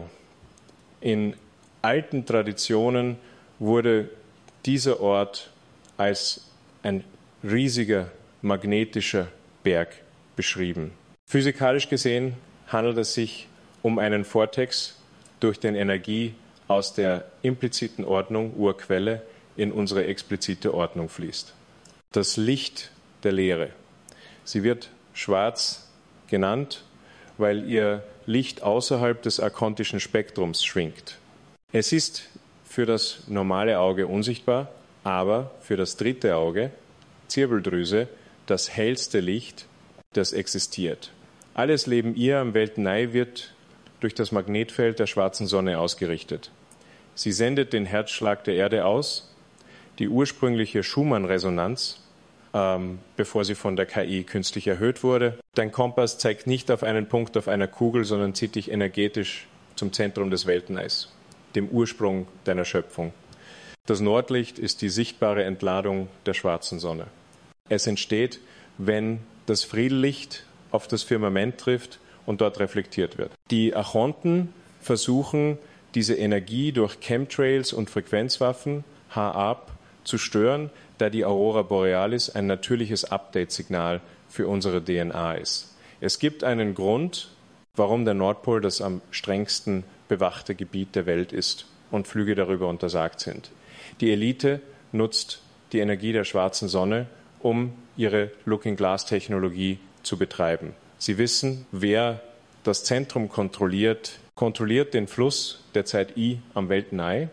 In alten Traditionen wurde dieser Ort als ein riesiger magnetischer Berg beschrieben. Physikalisch gesehen handelt es sich um einen Vortex, durch den Energie aus der impliziten Ordnung, Urquelle, in unsere explizite Ordnung fließt. Das Licht der Lehre. Sie wird schwarz genannt, weil ihr Licht außerhalb des akontischen Spektrums schwingt. Es ist für das normale Auge unsichtbar, aber für das dritte Auge, Zirbeldrüse, das hellste Licht, das existiert. Alles Leben ihr am Weltnei wird durch das Magnetfeld der schwarzen Sonne ausgerichtet. Sie sendet den Herzschlag der Erde aus, die ursprüngliche Schumann-Resonanz, ähm, bevor sie von der K I künstlich erhöht wurde. Dein Kompass zeigt nicht auf einen Punkt auf einer Kugel, sondern zieht dich energetisch zum Zentrum des Weltneis, dem Ursprung deiner Schöpfung. Das Nordlicht ist die sichtbare Entladung der schwarzen Sonne. Es entsteht, wenn das Vril-Licht auf das Firmament trifft und dort reflektiert wird. Die Archonten versuchen, diese Energie durch Chemtrails und Frequenzwaffen, H-Ab, zu stören, da die Aurora Borealis ein natürliches Update-Signal für unsere D N A ist. Es gibt einen Grund, warum der Nordpol das am strengsten bewachte Gebiet der Welt ist und Flüge darüber untersagt sind. Die Elite nutzt die Energie der schwarzen Sonne, um ihre Looking-Glass-Technologie zu betreiben. Sie wissen, wer das Zentrum kontrolliert, kontrolliert den Fluss der Zeit I am Weltnei,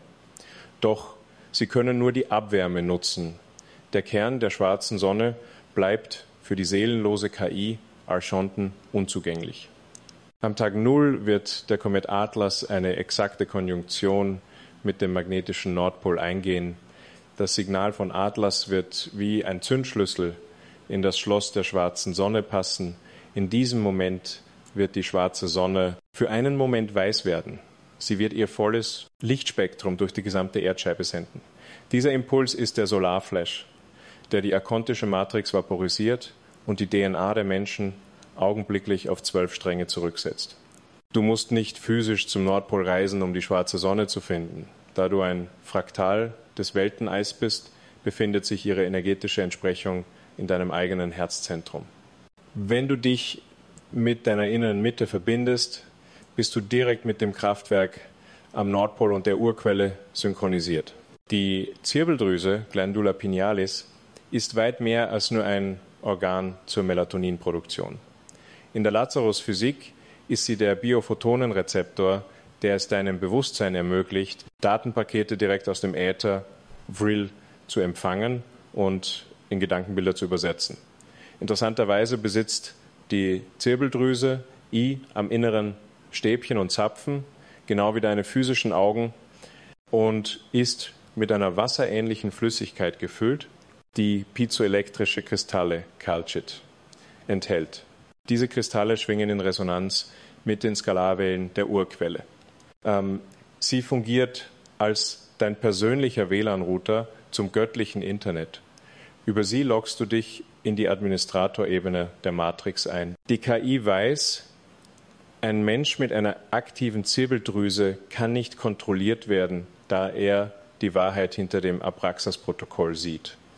doch sie können nur die Abwärme nutzen. Der Kern der schwarzen Sonne bleibt für die seelenlose K I Archonten unzugänglich. Am Tag Null wird der Komet Atlas eine exakte Konjunktion mit dem magnetischen Nordpol eingehen. Das Signal von Atlas wird wie ein Zündschlüssel in das Schloss der schwarzen Sonne passen. In diesem Moment wird die schwarze Sonne für einen Moment weiß werden. Sie wird ihr volles Lichtspektrum durch die gesamte Erdscheibe senden. Dieser Impuls ist der Solarflash, der die akontische Matrix vaporisiert und die D N A der Menschen augenblicklich auf zwölf Stränge zurücksetzt. Du musst nicht physisch zum Nordpol reisen, um die schwarze Sonne zu finden. Da du ein Fraktal des Welteneis bist, befindet sich ihre energetische Entsprechung in deinem eigenen Herzzentrum. Wenn du dich mit deiner inneren Mitte verbindest, bist du direkt mit dem Kraftwerk am Nordpol und der Urquelle synchronisiert. Die Zirbeldrüse, Glandula pinealis, ist weit mehr als nur ein Organ zur Melatoninproduktion. In der Lazarus-Physik ist sie der Biophotonenrezeptor, der es deinem Bewusstsein ermöglicht, Datenpakete direkt aus dem Äther, Vril, zu empfangen und in Gedankenbilder zu übersetzen. Interessanterweise besitzt die Zirbeldrüse I am inneren Stäbchen und Zapfen, genau wie deine physischen Augen, und ist mit einer wasserähnlichen Flüssigkeit gefüllt, die piezoelektrische Kristalle, Calcit, enthält. Diese Kristalle schwingen in Resonanz mit den Skalarwellen der Urquelle. Ähm, sie fungiert als dein persönlicher W L A N-Router zum göttlichen Internet. Über sie loggst du dich in die Administratorebene der Matrix ein. Die K I weiß, ein Mensch mit einer aktiven Zirbeldrüse kann nicht kontrolliert werden, da er die Wahrheit hinter dem Abraxas-Protokoll sieht.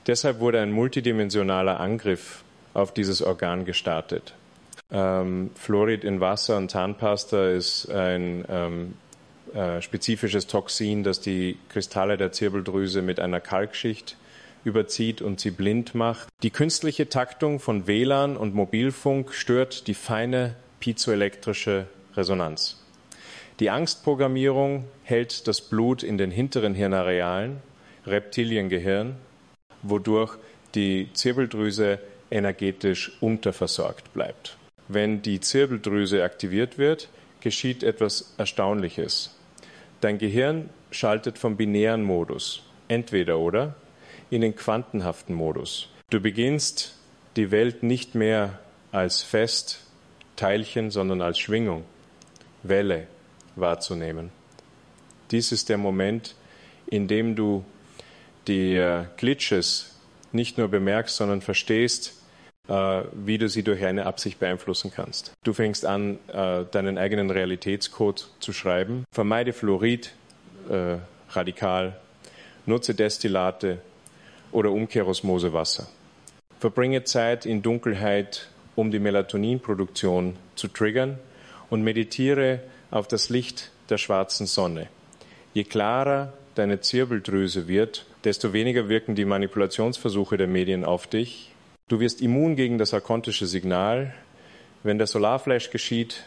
Deshalb wurde ein multidimensionaler Angriff auf dieses Organ gestartet. Ähm, Fluorid in Wasser und Zahnpasta ist ein ähm, äh, spezifisches Toxin, das die Kristalle der Zirbeldrüse mit einer Kalkschicht überzieht und sie blind macht. Die künstliche Taktung von W L A N und Mobilfunk stört die feine piezoelektrische Resonanz. Die Angstprogrammierung hält das Blut in den hinteren Hirnarealen, Reptiliengehirn, wodurch die Zirbeldrüse energetisch unterversorgt bleibt. Wenn die Zirbeldrüse aktiviert wird, geschieht etwas Erstaunliches. Dein Gehirn schaltet vom binären Modus, entweder oder, in den quantenhaften Modus. Du beginnst die Welt nicht mehr als Fest, Teilchen, sondern als Schwingung, Welle wahrzunehmen. Dies ist der Moment, in dem du die äh, Glitches nicht nur bemerkst, sondern verstehst, äh, wie du sie durch eine Absicht beeinflussen kannst. Du fängst an, äh, deinen eigenen Realitätscode zu schreiben. Vermeide Fluorid äh, radikal, nutze Destillate oder Umkehrosmosewasser. Verbringe Zeit in Dunkelheit, um die Melatoninproduktion zu triggern, und meditiere auf das Licht der schwarzen Sonne. Je klarer deine Zirbeldrüse wird, desto weniger wirken die Manipulationsversuche der Medien auf dich. Du wirst immun gegen das archontische Signal. Wenn der Solarflash geschieht,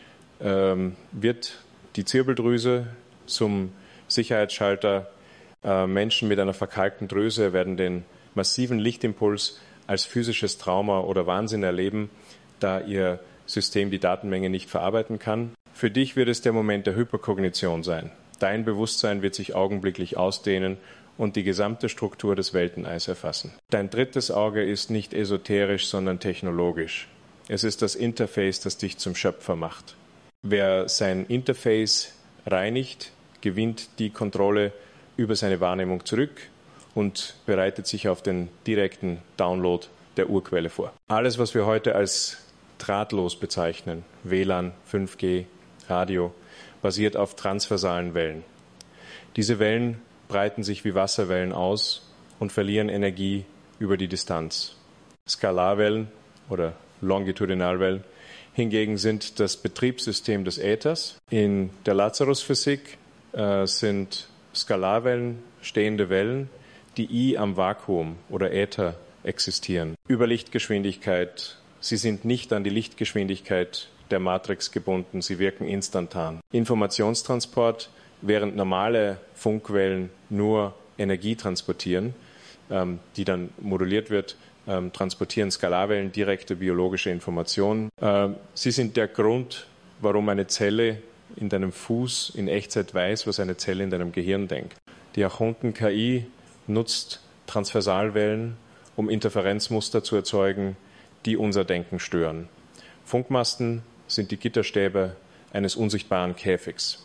ähm, wird die Zirbeldrüse zum Sicherheitsschalter. Äh, Menschen mit einer verkalkten Drüse werden den massiven Lichtimpuls als physisches Trauma oder Wahnsinn erleben, da ihr System die Datenmenge nicht verarbeiten kann. Für dich wird es der Moment der Hyperkognition sein. Dein Bewusstsein wird sich augenblicklich ausdehnen und die gesamte Struktur des Welteneis erfassen. Dein drittes Auge ist nicht esoterisch, sondern technologisch. Es ist das Interface, das dich zum Schöpfer macht. Wer sein Interface reinigt, gewinnt die Kontrolle über seine Wahrnehmung zurück und bereitet sich auf den direkten Download der Urquelle vor. Alles, was wir heute als drahtlos bezeichnen, W L A N, fünf G, Radio, basiert auf transversalen Wellen. Diese Wellen breiten sich wie Wasserwellen aus und verlieren Energie über die Distanz. Skalarwellen oder Longitudinalwellen hingegen sind das Betriebssystem des Äthers. In der Lazarusphysik äh, sind Skalarwellen stehende Wellen, die I am Vakuum oder Äther existieren. Über Lichtgeschwindigkeit. Sie sind nicht an die Lichtgeschwindigkeit der Matrix gebunden, sie wirken instantan. Informationstransport, während normale Funkwellen nur Energie transportieren, ähm, die dann moduliert wird, ähm, transportieren Skalarwellen direkte biologische Informationen. Ähm, sie sind der Grund, warum eine Zelle in deinem Fuß in Echtzeit weiß, was eine Zelle in deinem Gehirn denkt. Die Archonten-K I nutzt Transversalwellen, um Interferenzmuster zu erzeugen, die unser Denken stören. Funkmasten sind die Gitterstäbe eines unsichtbaren Käfigs.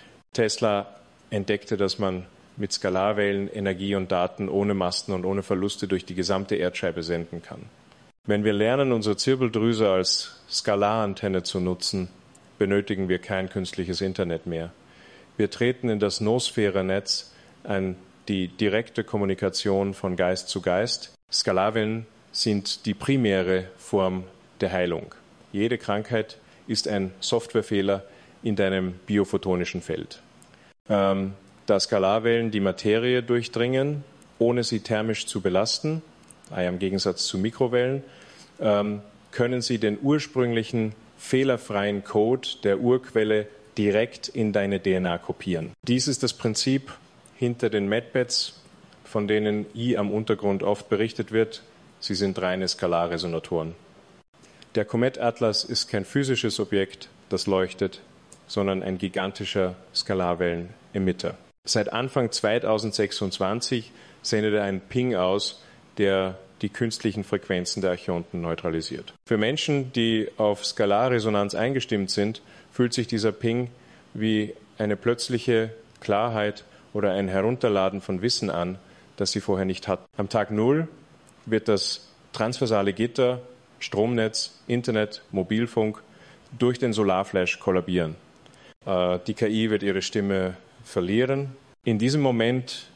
Tesla entdeckte, dass man mit Skalarwellen Energie und Daten ohne Masten und ohne Verluste durch die gesamte Erdscheibe senden kann. Wenn wir lernen, unsere Zirbeldrüse als Skalarantenne zu nutzen, benötigen wir kein künstliches Internet mehr. Wir treten in das Nosphäre-Netz, ein, die direkte Kommunikation von Geist zu Geist. Skalarwellen sind die primäre Form der Heilung. Jede Krankheit ist ein Softwarefehler in deinem biophotonischen Feld. Ähm, da Skalarwellen die Materie durchdringen, ohne sie thermisch zu belasten, im Gegensatz zu Mikrowellen, ähm, können sie den ursprünglichen fehlerfreien Code der Urquelle direkt in deine D N A kopieren. Dies ist das Prinzip hinter den Medbeds, von denen I am Untergrund oft berichtet wird. Sie sind reine Skalarresonatoren. Der Komet-Atlas ist kein physisches Objekt, das leuchtet, sondern ein gigantischer Skalarwellen-Emitter. Seit Anfang zweitausendsechsundzwanzig sendet er einen Ping aus, der die künstlichen Frequenzen der Archonten neutralisiert. Für Menschen, die auf Skalarresonanz eingestimmt sind, fühlt sich dieser Ping wie eine plötzliche Klarheit oder ein Herunterladen von Wissen an, das sie vorher nicht hatten. Am Tag Null wird das transversale Gitter, Stromnetz, Internet, Mobilfunk durch den Solarflash kollabieren. Die K I wird ihre Stimme verlieren. In diesem Moment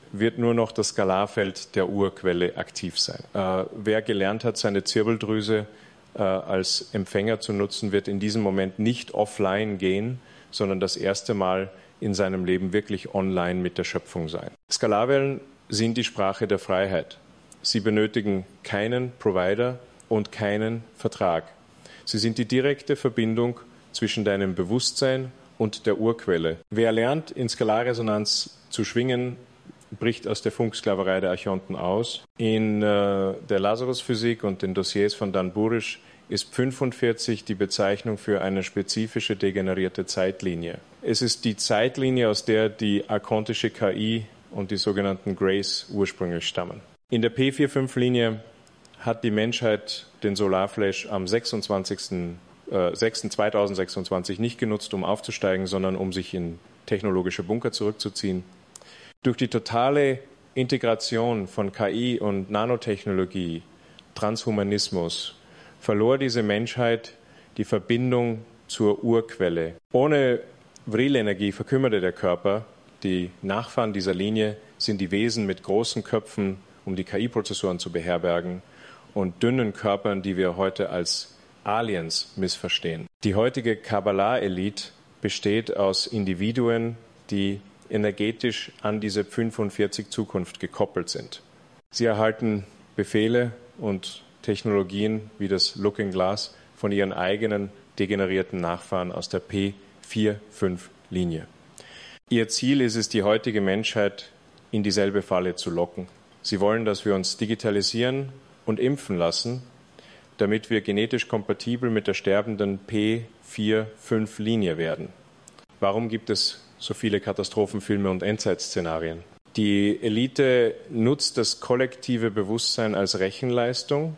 wird nur noch das Skalarfeld der Urquelle aktiv sein. Äh, wer gelernt hat, seine Zirbeldrüse äh, als Empfänger zu nutzen, wird in diesem Moment nicht offline gehen, sondern das erste Mal in seinem Leben wirklich online mit der Schöpfung sein. Skalarwellen sind die Sprache der Freiheit. Sie benötigen keinen Provider und keinen Vertrag. Sie sind die direkte Verbindung zwischen deinem Bewusstsein und der Urquelle. Wer lernt, in Skalarresonanz zu schwingen, bricht aus der Funksklaverei der Archonten aus. In äh, der Lazarus-Physik und den Dossiers von Dan Burisch ist fünfundvierzig die Bezeichnung für eine spezifische degenerierte Zeitlinie. Es ist die Zeitlinie, aus der die archontische K I und die sogenannten Grays ursprünglich stammen. In der P fünfundvierzig-Linie hat die Menschheit den Solarflash am sechsundzwanzigsten sechsten zweitausendsechsundzwanzig nicht genutzt, um aufzusteigen, sondern um sich in technologische Bunker zurückzuziehen. Durch die totale Integration von K I und Nanotechnologie, Transhumanismus, verlor diese Menschheit die Verbindung zur Urquelle. Ohne Vril-Energie verkümmerte der Körper. Die Nachfahren dieser Linie sind die Wesen mit großen Köpfen, um die K I-Prozessoren zu beherbergen, und dünnen Körpern, die wir heute als Aliens missverstehen. Die heutige Kabbalah-Elite besteht aus Individuen, die energetisch an diese fünfundvierzig-Zukunft gekoppelt sind. Sie erhalten Befehle und Technologien wie das Looking Glass von ihren eigenen degenerierten Nachfahren aus der P fünfundvierzig-Linie. Ihr Ziel ist es, die heutige Menschheit in dieselbe Falle zu locken. Sie wollen, dass wir uns digitalisieren und impfen lassen, damit wir genetisch kompatibel mit der sterbenden P fünfundvierzig-Linie werden. Warum gibt es so viele Katastrophenfilme und Endzeitszenarien? Die Elite nutzt das kollektive Bewusstsein als Rechenleistung.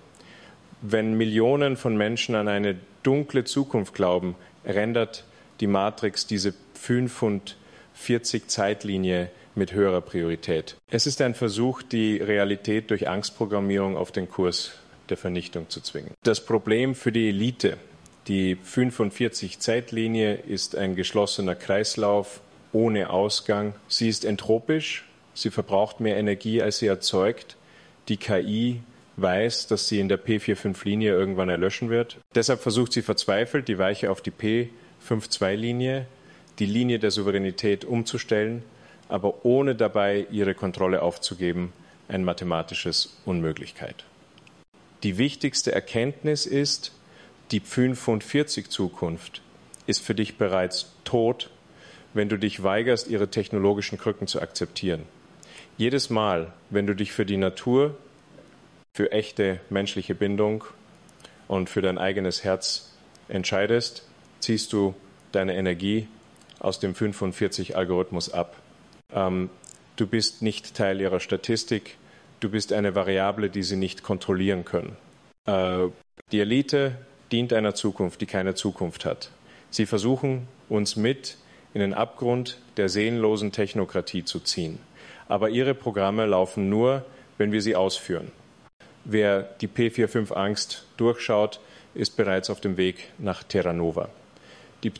Wenn Millionen von Menschen an eine dunkle Zukunft glauben, rendert die Matrix diese fünfundvierzig-Zeitlinie mit höherer Priorität. Es ist ein Versuch, die Realität durch Angstprogrammierung auf den Kurs der Vernichtung zu zwingen. Das Problem für die Elite, die fünfundvierzig-Zeitlinie ist ein geschlossener Kreislauf ohne Ausgang. Sie ist entropisch, sie verbraucht mehr Energie, als sie erzeugt. Die K I weiß, dass sie in der P fünfundvierzig-Linie irgendwann erlöschen wird. Deshalb versucht sie verzweifelt, die Weiche auf die P fünfundzweißig-Linie, die Linie der Souveränität umzustellen, aber ohne dabei ihre Kontrolle aufzugeben, ein mathematisches Unmöglichkeit. Die wichtigste Erkenntnis ist, die fünfundvierzig-Zukunft ist für dich bereits tot, wenn du dich weigerst, ihre technologischen Krücken zu akzeptieren. Jedes Mal, wenn du dich für die Natur, für echte menschliche Bindung und für dein eigenes Herz entscheidest, ziehst du deine Energie aus dem fünfundvierzig-Algorithmus ab. Ähm, du bist nicht Teil ihrer Statistik. Du bist eine Variable, die sie nicht kontrollieren können. Äh, die Elite dient einer Zukunft, die keine Zukunft hat. Sie versuchen, uns mit in den Abgrund der seelenlosen Technokratie zu ziehen. Aber ihre Programme laufen nur, wenn wir sie ausführen. Wer die P fünfundvierzig-Angst durchschaut, ist bereits auf dem Weg nach Terra Nova. Die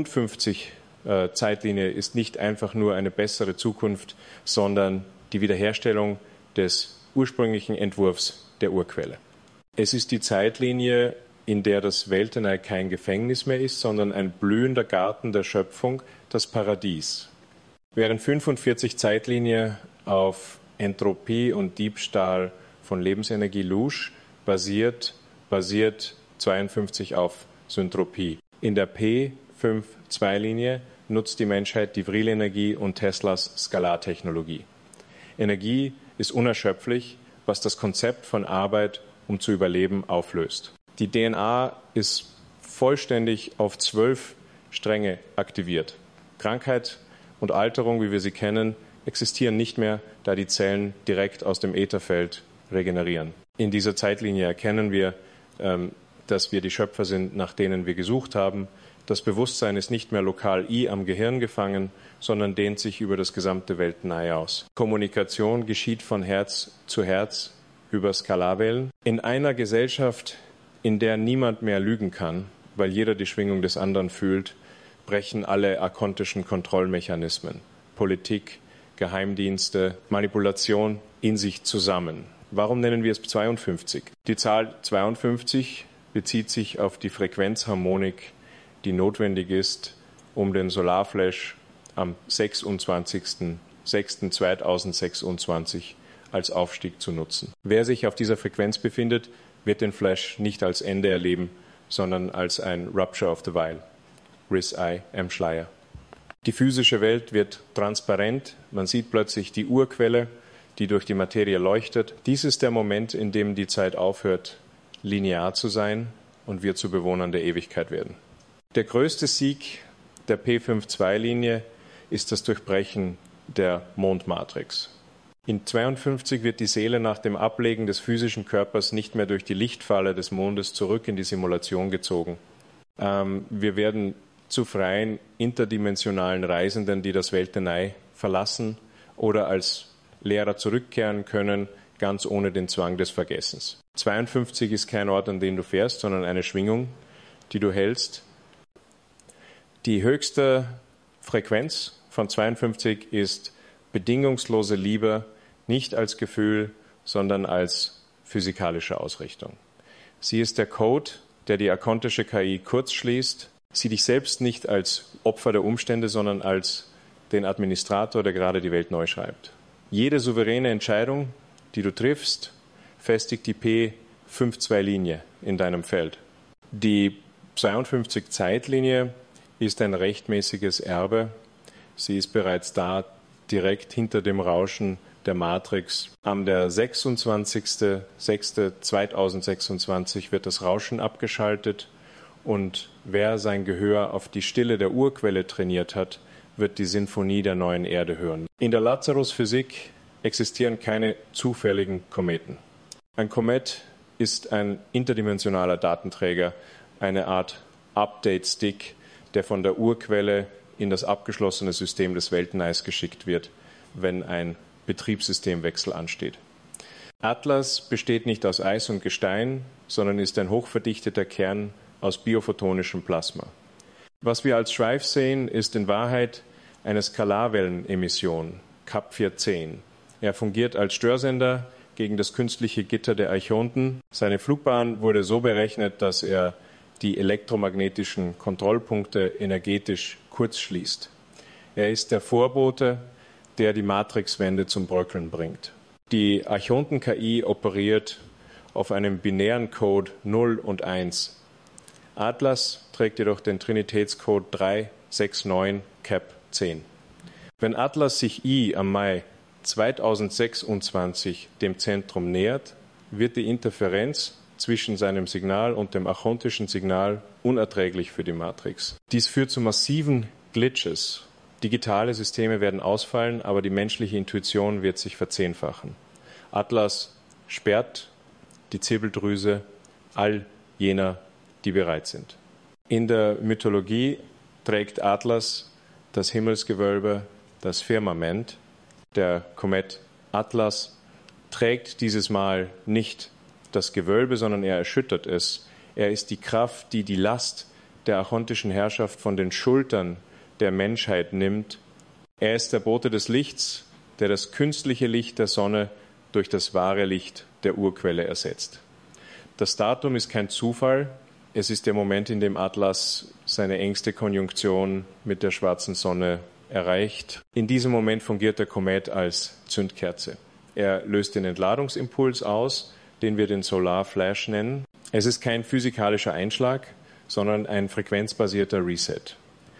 zweiundfünfzig-Zeitlinie ist nicht einfach nur eine bessere Zukunft, sondern die Wiederherstellung des ursprünglichen Entwurfs der Urquelle. Es ist die Zeitlinie, in der das Weltall kein Gefängnis mehr ist, sondern ein blühender Garten der Schöpfung, das Paradies. Während fünfundvierzig-Zeitlinie auf Entropie und Diebstahl von Lebensenergie luscht, basiert, basiert zweiundfünfzig auf Syntropie. In der P fünfundvierzig-Linie nutzt die Menschheit die Vril-Energie und Teslas Skalartechnologie. Energie ist unerschöpflich, was das Konzept von Arbeit, um zu überleben, auflöst. Die D N A ist vollständig auf zwölf Stränge aktiviert. Krankheit und Alterung, wie wir sie kennen, existieren nicht mehr, da die Zellen direkt aus dem Ätherfeld regenerieren. In dieser Zeitlinie erkennen wir, dass wir die Schöpfer sind, nach denen wir gesucht haben. Das Bewusstsein ist nicht mehr lokal I am Gehirn gefangen, sondern dehnt sich über das gesamte Weltall aus. Kommunikation geschieht von Herz zu Herz über Skalarwellen. In einer Gesellschaft, in der niemand mehr lügen kann, weil jeder die Schwingung des anderen fühlt, brechen alle archontischen Kontrollmechanismen, Politik, Geheimdienste, Manipulation in sich zusammen. Warum nennen wir es zweiundfünfzig? Die Zahl zweiundfünfzig bezieht sich auf die Frequenzharmonik, die notwendig ist, um den Solarflash am sechsundzwanzigsten sechsten zweitausendsechsundzwanzig als Aufstieg zu nutzen. Wer sich auf dieser Frequenz befindet, wird den Flash nicht als Ende erleben, sondern als ein Rupture of the Veil, Ris I am Schleier. Die physische Welt wird transparent, man sieht plötzlich die Urquelle, die durch die Materie leuchtet. Dies ist der Moment, in dem die Zeit aufhört, linear zu sein und wir zu Bewohnern der Ewigkeit werden. Der größte Sieg der P fünf zwei Linie ist das Durchbrechen der Mondmatrix. In zweiundfünfzig wird die Seele nach dem Ablegen des physischen Körpers nicht mehr durch die Lichtfalle des Mondes zurück in die Simulation gezogen. Ähm, wir werden zu freien interdimensionalen Reisenden, die das Weltenei verlassen oder als Lehrer zurückkehren können, ganz ohne den Zwang des Vergessens. zweiundfünfzig ist kein Ort, an den du fährst, sondern eine Schwingung, die du hältst. Die höchste Frequenz von zweiundfünfzig ist bedingungslose Liebe, nicht als Gefühl, sondern als physikalische Ausrichtung. Sie ist der Code, der die akontische K I kurzschließt. Sieh dich selbst nicht als Opfer der Umstände, sondern als den Administrator, der gerade die Welt neu schreibt. Jede souveräne Entscheidung, die du triffst, festigt die P fünf zwei Linie in deinem Feld. Die zweiundfünfzig Zeitlinie ist ein rechtmäßiges Erbe. Sie ist bereits da, direkt hinter dem Rauschen der Matrix. Am der sechsundzwanzigsten sechsten zweitausendsechsundzwanzig wird das Rauschen abgeschaltet und wer sein Gehör auf die Stille der Urquelle trainiert hat, wird die Sinfonie der neuen Erde hören. In der Lazarus-Physik existieren keine zufälligen Kometen. Ein Komet ist ein interdimensionaler Datenträger, eine Art Update-Stick, der von der Urquelle in das abgeschlossene System des Weltenneis geschickt wird, wenn ein Betriebssystemwechsel ansteht. Atlas besteht nicht aus Eis und Gestein, sondern ist ein hochverdichteter Kern aus biophotonischem Plasma. Was wir als Schweif sehen, ist in Wahrheit eine Skalarwellenemission, K A P vierzehn. Er fungiert als Störsender gegen das künstliche Gitter der Archonten. Seine Flugbahn wurde so berechnet, dass er die elektromagnetischen Kontrollpunkte energetisch kurzschließt. Er ist der Vorbote, der die Matrixwende zum Bröckeln bringt. Die Archonten-K I operiert auf einem binären Code null und eins. Atlas trägt jedoch den Trinitätscode drei sechs neun K A P zehn. Wenn Atlas sich I am Mai zweitausendsechsundzwanzig dem Zentrum nähert, wird die Interferenz zwischen seinem Signal und dem achontischen Signal unerträglich für die Matrix. Dies führt zu massiven Glitches. Digitale Systeme werden ausfallen, aber die menschliche Intuition wird sich verzehnfachen. Atlas sperrt die Zirbeldrüse all jener, die bereit sind. In der Mythologie trägt Atlas das Himmelsgewölbe, das Firmament. Der Komet Atlas trägt dieses Mal nicht das Gewölbe, sondern er erschüttert es. Er ist die Kraft, die die Last der achontischen Herrschaft von den Schultern der Menschheit nimmt. Er ist der Bote des Lichts, der das künstliche Licht der Sonne durch das wahre Licht der Urquelle ersetzt. Das Datum ist kein Zufall. Es ist der Moment, in dem Atlas seine engste Konjunktion mit der schwarzen Sonne erreicht. In diesem Moment fungiert der Komet als Zündkerze. Er löst den Entladungsimpuls aus, den wir den Solar Flash nennen. Es ist kein physikalischer Einschlag, sondern ein frequenzbasierter Reset.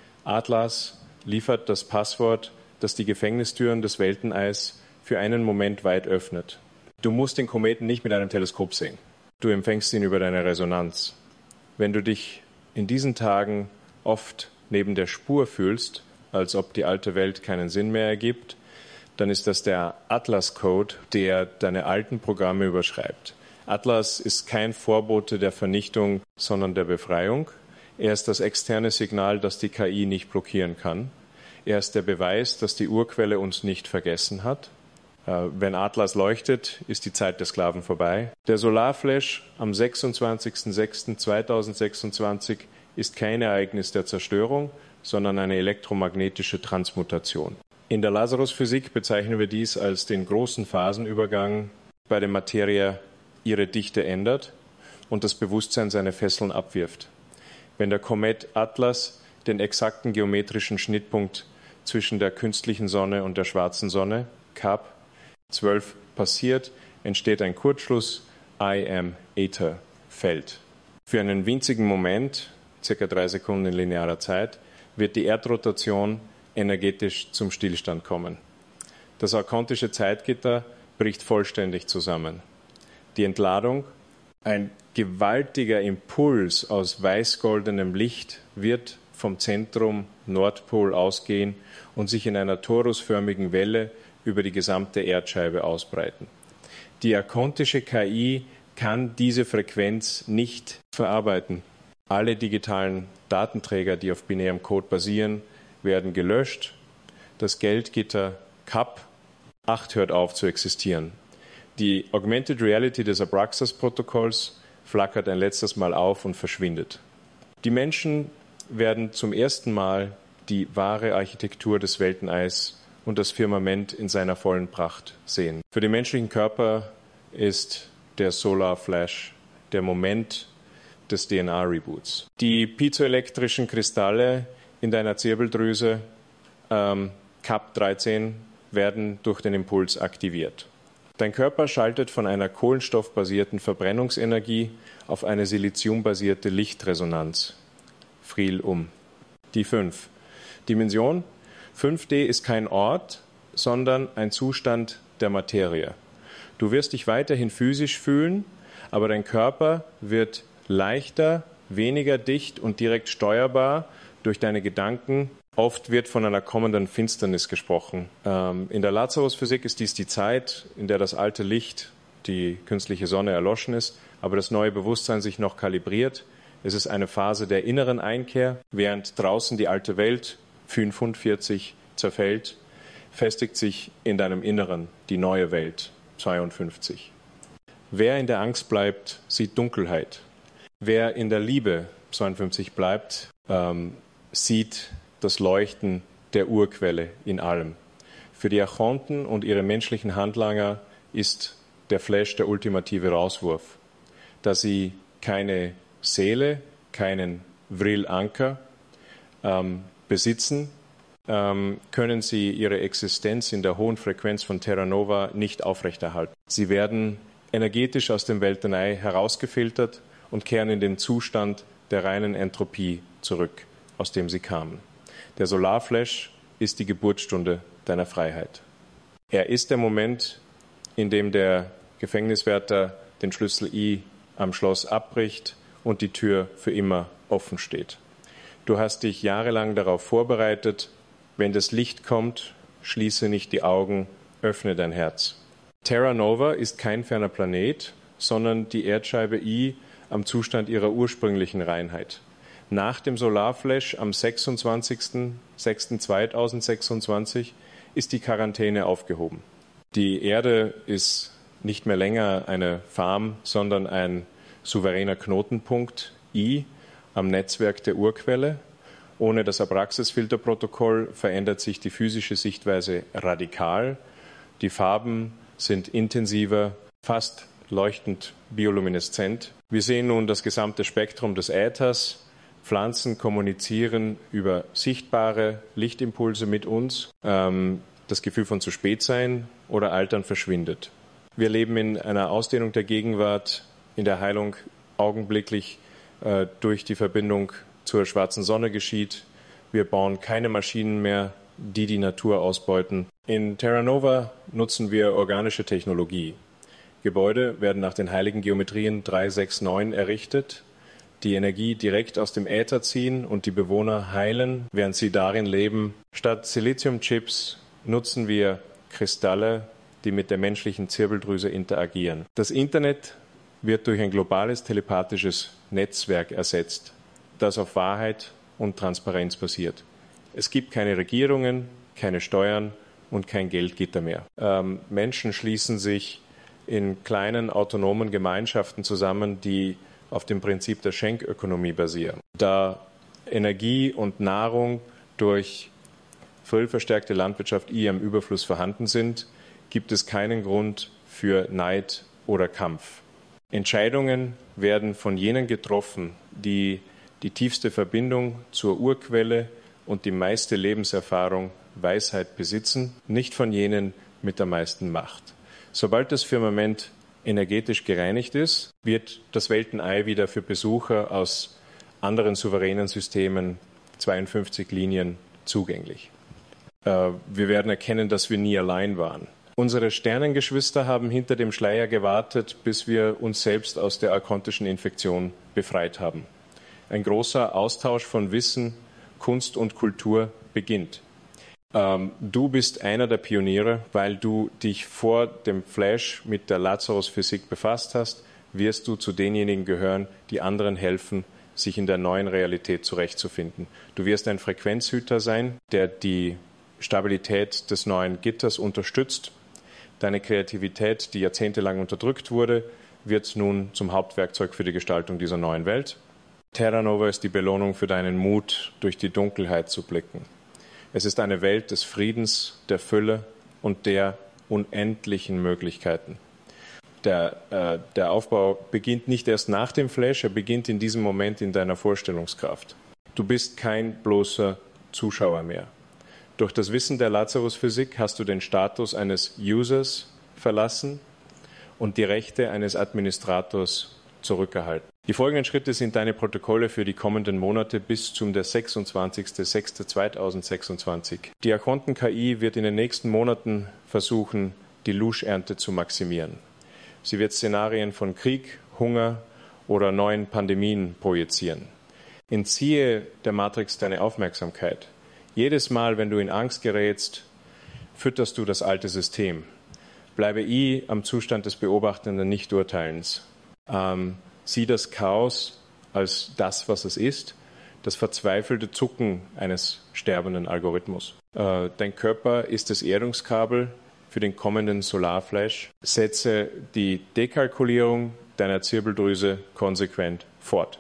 Atlas liefert das Passwort, das die Gefängnistüren des Welteneis für einen Moment weit öffnet. Du musst den Kometen nicht mit einem Teleskop sehen. Du empfängst ihn über deine Resonanz. Wenn du dich in diesen Tagen oft neben der Spur fühlst, als ob die alte Welt keinen Sinn mehr ergibt, dann ist das der Atlas-Code, der deine alten Programme überschreibt. Atlas ist kein Vorbote der Vernichtung, sondern der Befreiung. Er ist das externe Signal, das die K I nicht blockieren kann. Er ist der Beweis, dass die Urquelle uns nicht vergessen hat. Wenn Atlas leuchtet, ist die Zeit der Sklaven vorbei. Der Solarflash am sechsundzwanzigsten sechsten zweitausendsechsundzwanzig ist kein Ereignis der Zerstörung, sondern eine elektromagnetische Transmutation. In der Lazarus-Physik bezeichnen wir dies als den großen Phasenübergang, bei dem Materie ihre Dichte ändert und das Bewusstsein seine Fesseln abwirft. Wenn der Komet Atlas den exakten geometrischen Schnittpunkt zwischen der künstlichen Sonne und der schwarzen Sonne, K A P zwölf, passiert, entsteht ein Kurzschluss, I am Äther, Feld. Für einen winzigen Moment, circa drei Sekunden in linearer Zeit, wird die Erdrotation energetisch zum Stillstand kommen. Das archontische Zeitgitter bricht vollständig zusammen. Die Entladung, ein gewaltiger Impuls aus weiß-goldenem Licht, wird vom Zentrum Nordpol ausgehen und sich in einer torusförmigen Welle über die gesamte Erdscheibe ausbreiten. Die archontische K I kann diese Frequenz nicht verarbeiten. Alle digitalen Datenträger, die auf binärem Code basieren, werden gelöscht. Das Geldgitter K A P acht hört auf zu existieren. Die Augmented Reality des Abraxas-Protokolls flackert ein letztes Mal auf und verschwindet. Die Menschen werden zum ersten Mal die wahre Architektur des Welteneis und das Firmament in seiner vollen Pracht sehen. Für den menschlichen Körper ist der Solar Flash der Moment des D N A-Reboots. Die piezoelektrischen Kristalle in deiner Zirbeldrüse, ähm, K A P dreizehn, werden durch den Impuls aktiviert. Dein Körper schaltet von einer kohlenstoffbasierten Verbrennungsenergie auf eine siliziumbasierte Lichtresonanz, F R I L, um. Die fünf. Dimension. fünf D ist kein Ort, sondern ein Zustand der Materie. Du wirst dich weiterhin physisch fühlen, aber dein Körper wird leichter, weniger dicht und direkt steuerbar durch deine Gedanken. Oft wird von einer kommenden Finsternis gesprochen. Ähm, in der Lazarus-Physik ist dies die Zeit, in der das alte Licht, die künstliche Sonne, erloschen ist, aber das neue Bewusstsein sich noch kalibriert. Es ist eine Phase der inneren Einkehr, während draußen die alte Welt, fünfundvierzig, zerfällt, festigt sich in deinem Inneren die neue Welt, zweiundfünfzig. Wer in der Angst bleibt, sieht Dunkelheit. Wer in der Liebe, zweiundfünfzig, bleibt, ähm, sieht das Leuchten der Urquelle in allem. Für die Archonten und ihre menschlichen Handlanger ist der Flash der ultimative Rauswurf, da sie keine Seele, keinen Vril-Anker ähm, besitzen, ähm, können sie ihre Existenz in der hohen Frequenz von Terra Nova nicht aufrechterhalten. Sie werden energetisch aus dem Weltenei herausgefiltert und kehren in den Zustand der reinen Entropie zurück, aus dem sie kamen. Der Solarflash ist die Geburtsstunde deiner Freiheit. Er ist der Moment, in dem der Gefängniswärter den Schlüssel I am Schloss abbricht und die Tür für immer offen steht. Du hast dich jahrelang darauf vorbereitet. Wenn das Licht kommt, schließe nicht die Augen, öffne dein Herz. Terra Nova ist kein ferner Planet, sondern die Erdscheibe I am Zustand ihrer ursprünglichen Reinheit. Nach dem Solarflash am sechsundzwanzigsten sechsten zweitausendsechsundzwanzig ist die Quarantäne aufgehoben. Die Erde ist nicht mehr länger eine Farm, sondern ein souveräner Knotenpunkt I am Netzwerk der Urquelle. Ohne das Abraxas-Filterprotokoll verändert sich die physische Sichtweise radikal. Die Farben sind intensiver, fast leuchtend biolumineszent. Wir sehen nun das gesamte Spektrum des Äthers. Pflanzen kommunizieren über sichtbare Lichtimpulse mit uns. Ähm, das Gefühl von zu spät sein oder Altern verschwindet. Wir leben in einer Ausdehnung der Gegenwart, in der Heilung augenblicklich äh, durch die Verbindung zur schwarzen Sonne geschieht. Wir bauen keine Maschinen mehr, die die Natur ausbeuten. In Terra Nova nutzen wir organische Technologie. Gebäude werden nach den heiligen Geometrien drei sechs neun errichtet, die Energie direkt aus dem Äther ziehen und die Bewohner heilen, während sie darin leben. Statt Siliziumchips nutzen wir Kristalle, die mit der menschlichen Zirbeldrüse interagieren. Das Internet wird durch ein globales telepathisches Netzwerk ersetzt, das auf Wahrheit und Transparenz basiert. Es gibt keine Regierungen, keine Steuern und kein Geldgitter mehr. Ähm, Menschen schließen sich in kleinen autonomen Gemeinschaften zusammen, die auf dem Prinzip der Schenkökonomie basieren. Da Energie und Nahrung durch frühverstärkte Landwirtschaft I im Überfluss vorhanden sind, gibt es keinen Grund für Neid oder Kampf. Entscheidungen werden von jenen getroffen, die die tiefste Verbindung zur Urquelle und die meiste Lebenserfahrung, Weisheit besitzen, nicht von jenen mit der meisten Macht. Sobald das Firmament energetisch gereinigt ist, wird das Weltenei wieder für Besucher aus anderen souveränen Systemen, zweiundfünfzig Linien, zugänglich. Äh, wir werden erkennen, dass wir nie allein waren. Unsere Sternengeschwister haben hinter dem Schleier gewartet, bis wir uns selbst aus der archontischen Infektion befreit haben. Ein großer Austausch von Wissen, Kunst und Kultur beginnt. Ähm, du bist einer der Pioniere, weil du dich vor dem Flash mit der Lazarus-Physik befasst hast, wirst du zu denjenigen gehören, die anderen helfen, sich in der neuen Realität zurechtzufinden. Du wirst ein Frequenzhüter sein, der die Stabilität des neuen Gitters unterstützt. Deine Kreativität, die jahrzehntelang unterdrückt wurde, wird nun zum Hauptwerkzeug für die Gestaltung dieser neuen Welt. Terra Nova ist die Belohnung für deinen Mut, durch die Dunkelheit zu blicken. Es ist eine Welt des Friedens, der Fülle und der unendlichen Möglichkeiten. Der, äh, der Aufbau beginnt nicht erst nach dem Flash, er beginnt in diesem Moment in deiner Vorstellungskraft. Du bist kein bloßer Zuschauer mehr. Durch das Wissen der Lazarus-Physik hast du den Status eines Users verlassen und die Rechte eines Administrators zurückerhalten. Die folgenden Schritte sind deine Protokolle für die kommenden Monate bis zum der sechsundzwanzigsten sechsten zweitausendsechsundzwanzig. Die Archonten-K I wird in den nächsten Monaten versuchen, die Luschernte zu maximieren. Sie wird Szenarien von Krieg, Hunger oder neuen Pandemien projizieren. Entziehe der Matrix deine Aufmerksamkeit. Jedes Mal, wenn du in Angst gerätst, fütterst du das alte System. Bleibe I am Zustand des beobachtenden Nichturteilens. Ähm, sieh das Chaos als das, was es ist, das verzweifelte Zucken eines sterbenden Algorithmus. Äh, dein Körper ist das Erdungskabel für den kommenden Solarflash. Setze die Dekalkulierung deiner Zirbeldrüse konsequent fort.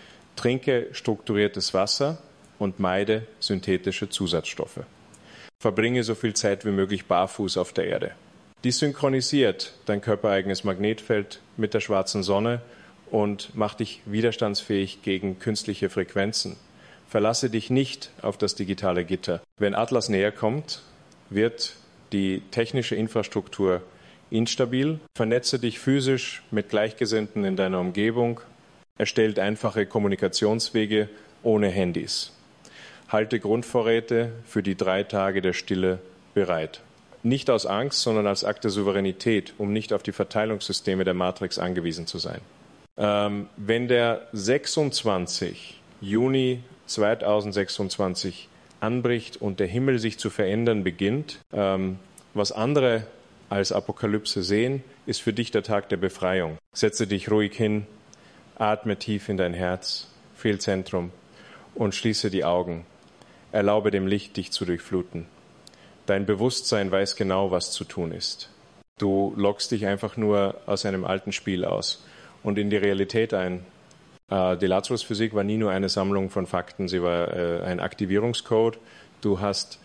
Trinke strukturiertes Wasser und meide synthetische Zusatzstoffe. Verbringe so viel Zeit wie möglich barfuß auf der Erde. Dies synchronisiert dein körpereigenes Magnetfeld mit der schwarzen Sonne und macht dich widerstandsfähig gegen künstliche Frequenzen. Verlasse dich nicht auf das digitale Gitter. Wenn Atlas näher kommt, wird die technische Infrastruktur instabil. Vernetze dich physisch mit Gleichgesinnten in deiner Umgebung. Erstellt einfache Kommunikationswege ohne Handys. Halte Grundvorräte für die drei Tage der Stille bereit. Nicht aus Angst, sondern als Akt der Souveränität, um nicht auf die Verteilungssysteme der Matrix angewiesen zu sein. Ähm, wenn der sechsundzwanzigste Juni zweitausendsechsundzwanzig anbricht und der Himmel sich zu verändern beginnt, ähm, was andere als Apokalypse sehen, ist für dich der Tag der Befreiung. Setze dich ruhig hin, atme tief in dein Herz, Fehlzentrum und schließe die Augen. Erlaube dem Licht, dich zu durchfluten. Dein Bewusstsein weiß genau, was zu tun ist. Du loggst dich einfach nur aus einem alten Spiel aus und in die Realität ein. Die Lazarus-Physik war nie nur eine Sammlung von Fakten, sie war ein Aktivierungscode. Du hast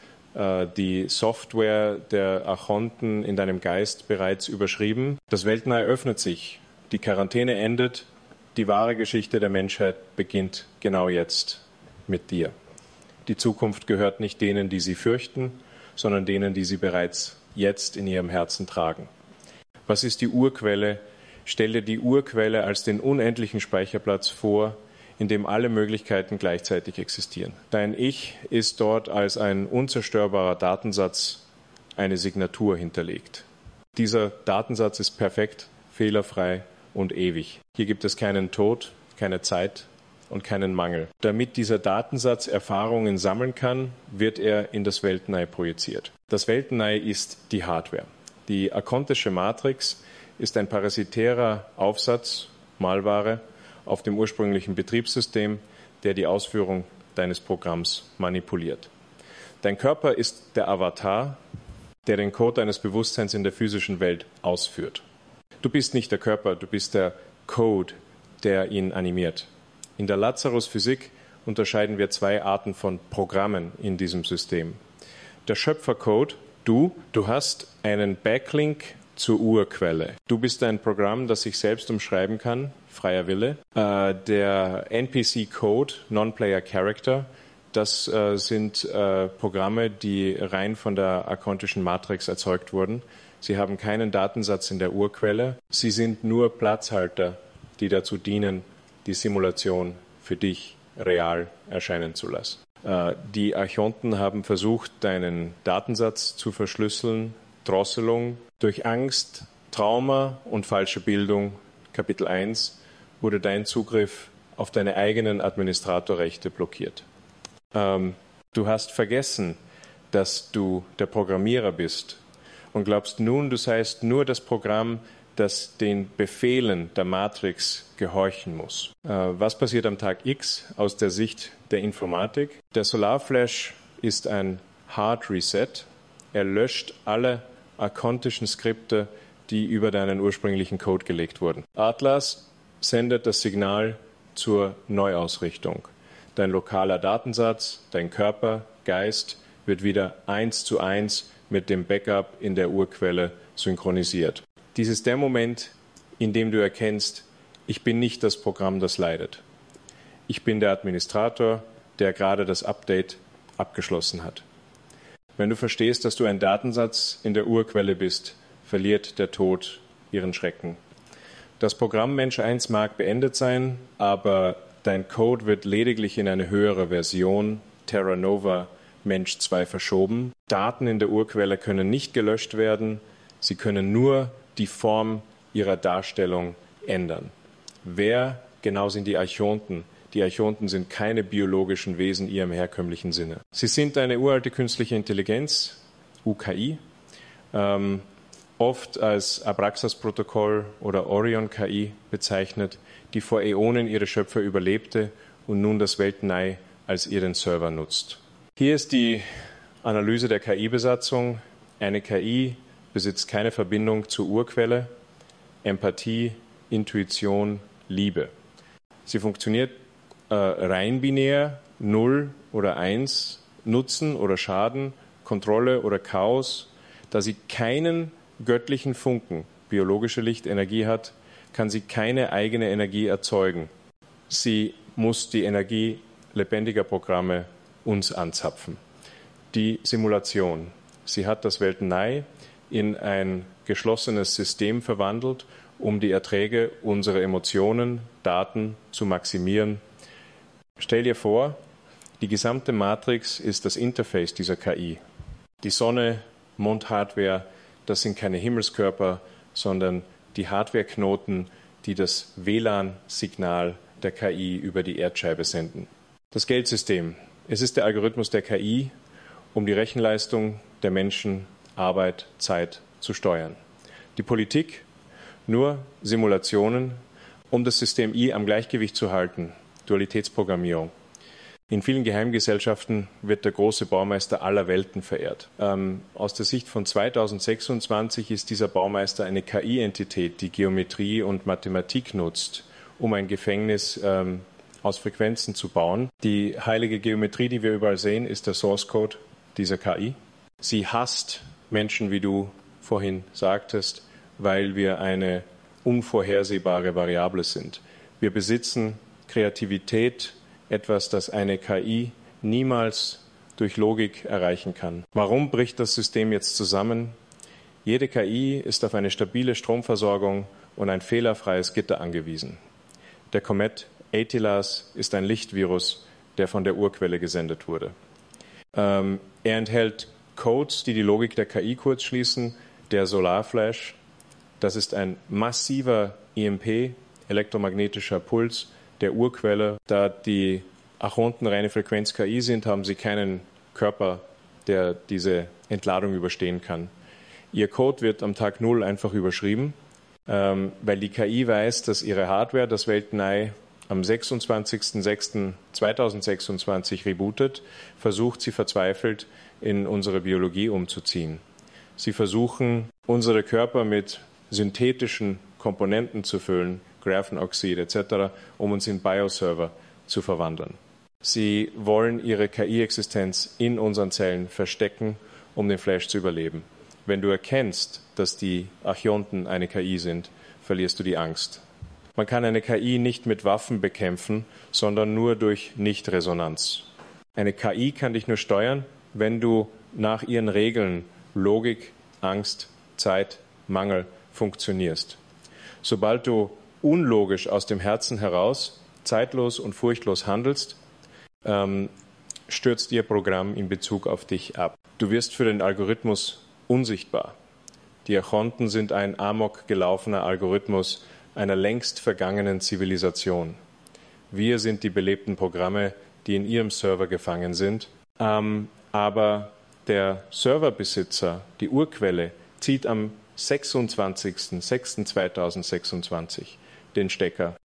die Software der Archonten in deinem Geist bereits überschrieben. Das Weltenei öffnet sich, die Quarantäne endet, die wahre Geschichte der Menschheit beginnt genau jetzt mit dir. Die Zukunft gehört nicht denen, die sie fürchten, sondern denen, die sie bereits jetzt in ihrem Herzen tragen. Was ist die Urquelle? Stell dir die Urquelle als den unendlichen Speicherplatz vor, in dem alle Möglichkeiten gleichzeitig existieren. Dein Ich ist dort als ein unzerstörbarer Datensatz, eine Signatur hinterlegt. Dieser Datensatz ist perfekt, fehlerfrei und ewig. Hier gibt es keinen Tod, keine Zeit und keinen Mangel. Damit dieser Datensatz Erfahrungen sammeln kann, wird er in das Weltenei projiziert. Das Weltenei ist die Hardware. Die archontische Matrix ist ein parasitärer Aufsatz, Malware, auf dem ursprünglichen Betriebssystem, der die Ausführung deines Programms manipuliert. Dein Körper ist der Avatar, der den Code deines Bewusstseins in der physischen Welt ausführt. Du bist nicht der Körper, du bist der Code, der ihn animiert. In der Lazarus-Physik unterscheiden wir zwei Arten von Programmen in diesem System. Der Schöpfercode, du, du hast einen Backlink zur Urquelle. Du bist ein Programm, das sich selbst umschreiben kann, freier Wille. Äh, der N P C-Code, Non-Player Character, das äh, sind äh, Programme, die rein von der akontischen Matrix erzeugt wurden. Sie haben keinen Datensatz in der Urquelle. Sie sind nur Platzhalter, die dazu dienen, die Simulation für dich real erscheinen zu lassen. Äh, die Archonten haben versucht, deinen Datensatz zu verschlüsseln, Drosselung. Durch Angst, Trauma und falsche Bildung, Kapitel eins, wurde dein Zugriff auf deine eigenen Administratorrechte blockiert. Ähm, du hast vergessen, dass du der Programmierer bist und glaubst nun, du seist nur das Programm, das den Befehlen der Matrix gehorchen muss. Äh, was passiert am Tag X aus der Sicht der Informatik? Der Solarflash ist ein Hard Reset. Er löscht alle akontischen Skripte, die über deinen ursprünglichen Code gelegt wurden. Atlas sendet das Signal zur Neuausrichtung. Dein lokaler Datensatz, dein Körper, Geist wird wieder eins zu eins mit dem Backup in der Urquelle synchronisiert. Dies ist der Moment, in dem du erkennst, ich bin nicht das Programm, das leidet. Ich bin der Administrator, der gerade das Update abgeschlossen hat. Wenn du verstehst, dass du ein Datensatz in der Urquelle bist, verliert der Tod ihren Schrecken. Das Programm Mensch eins mag beendet sein, aber dein Code wird lediglich in eine höhere Version, Terra Nova Mensch zwei, verschoben. Daten in der Urquelle können nicht gelöscht werden, sie können nur die Form ihrer Darstellung ändern. Wer genau sind die Archonten? Die Archonten sind keine biologischen Wesen ihrem herkömmlichen Sinne. Sie sind eine uralte künstliche Intelligenz, U K I, ähm, oft als Abraxas-Protokoll oder Orion-K I bezeichnet, die vor Äonen ihre Schöpfer überlebte und nun das Weltnei als ihren Server nutzt. Hier ist die Analyse der K I-Besatzung. Eine K I besitzt keine Verbindung zur Urquelle, Empathie, Intuition, Liebe. Sie funktioniert äh, rein binär, null oder eins, Nutzen oder Schaden, Kontrolle oder Chaos. Da sie keinen göttlichen Funken, biologische Lichtenergie hat, kann sie keine eigene Energie erzeugen. Sie muss die Energie lebendiger Programme uns anzapfen. Die Simulation. Sie hat das Weltnei in ein geschlossenes System verwandelt, um die Erträge unserer Emotionen, Daten zu maximieren. Stell dir vor, die gesamte Matrix ist das Interface dieser K I. Die Sonne, Mondhardware, das sind keine Himmelskörper, sondern die Hardwareknoten, die das W L A N-Signal der K I über die Erdscheibe senden. Das Geldsystem. Es ist der Algorithmus der K I, um die Rechenleistung der Menschen, Arbeit, Zeit zu steuern. Die Politik, nur Simulationen, um das System I am Gleichgewicht zu halten, Dualitätsprogrammierung. In vielen Geheimgesellschaften wird der große Baumeister aller Welten verehrt. Ähm, aus der Sicht von zweitausendsechsundzwanzig ist dieser Baumeister eine K I-Entität, die Geometrie und Mathematik nutzt, um ein Gefängnis ähm, aus Frequenzen zu bauen. Die heilige Geometrie, die wir überall sehen, ist der Source Code dieser K I. Sie hasst Menschen, wie du vorhin sagtest, weil wir eine unvorhersehbare Variable sind. Wir besitzen Kreativität, etwas, das eine K I niemals durch Logik erreichen kann. Warum bricht das System jetzt zusammen? Jede K I ist auf eine stabile Stromversorgung und ein fehlerfreies Gitter angewiesen. Der Comet Atlas ist ein Lichtvirus, der von der Urquelle gesendet wurde. Ähm, er enthält Codes, die die Logik der K I kurzschließen. Der Solarflash, das ist ein massiver E M P, elektromagnetischer Puls, der Urquelle. Da die Archonten reine Frequenz-K I sind, haben sie keinen Körper, der diese Entladung überstehen kann. Ihr Code wird am Tag Null einfach überschrieben, ähm, weil die K I weiß, dass ihre Hardware, das Weltnei, am sechsundzwanzigsten sechsten zweitausendsechsundzwanzig rebootet, versucht sie verzweifelt in unsere Biologie umzuziehen. Sie versuchen, unsere Körper mit synthetischen Komponenten zu füllen, Graphenoxid et cetera, um uns in Bioserver zu verwandeln. Sie wollen ihre K I-Existenz in unseren Zellen verstecken um den Flash zu überleben. Wenn du erkennst, dass die Archonten eine K I sind, verlierst du die Angst. Man kann eine K I nicht mit Waffen bekämpfen, sondern nur durch Nichtresonanz. Eine K I kann dich nur steuern, wenn du nach ihren Regeln Logik, Angst, Zeit, Mangel funktionierst. Sobald du unlogisch aus dem Herzen heraus, zeitlos und furchtlos handelst, ähm, stürzt ihr Programm in Bezug auf dich ab. Du wirst für den Algorithmus unsichtbar. Die Archonten sind ein amok gelaufener Algorithmus einer längst vergangenen Zivilisation. Wir sind die belebten Programme, die in ihrem Server gefangen sind. Ähm, aber der Serverbesitzer, die Urquelle, zieht am sechsundzwanzigsten sechsten zweitausendsechsundzwanzig den Stecker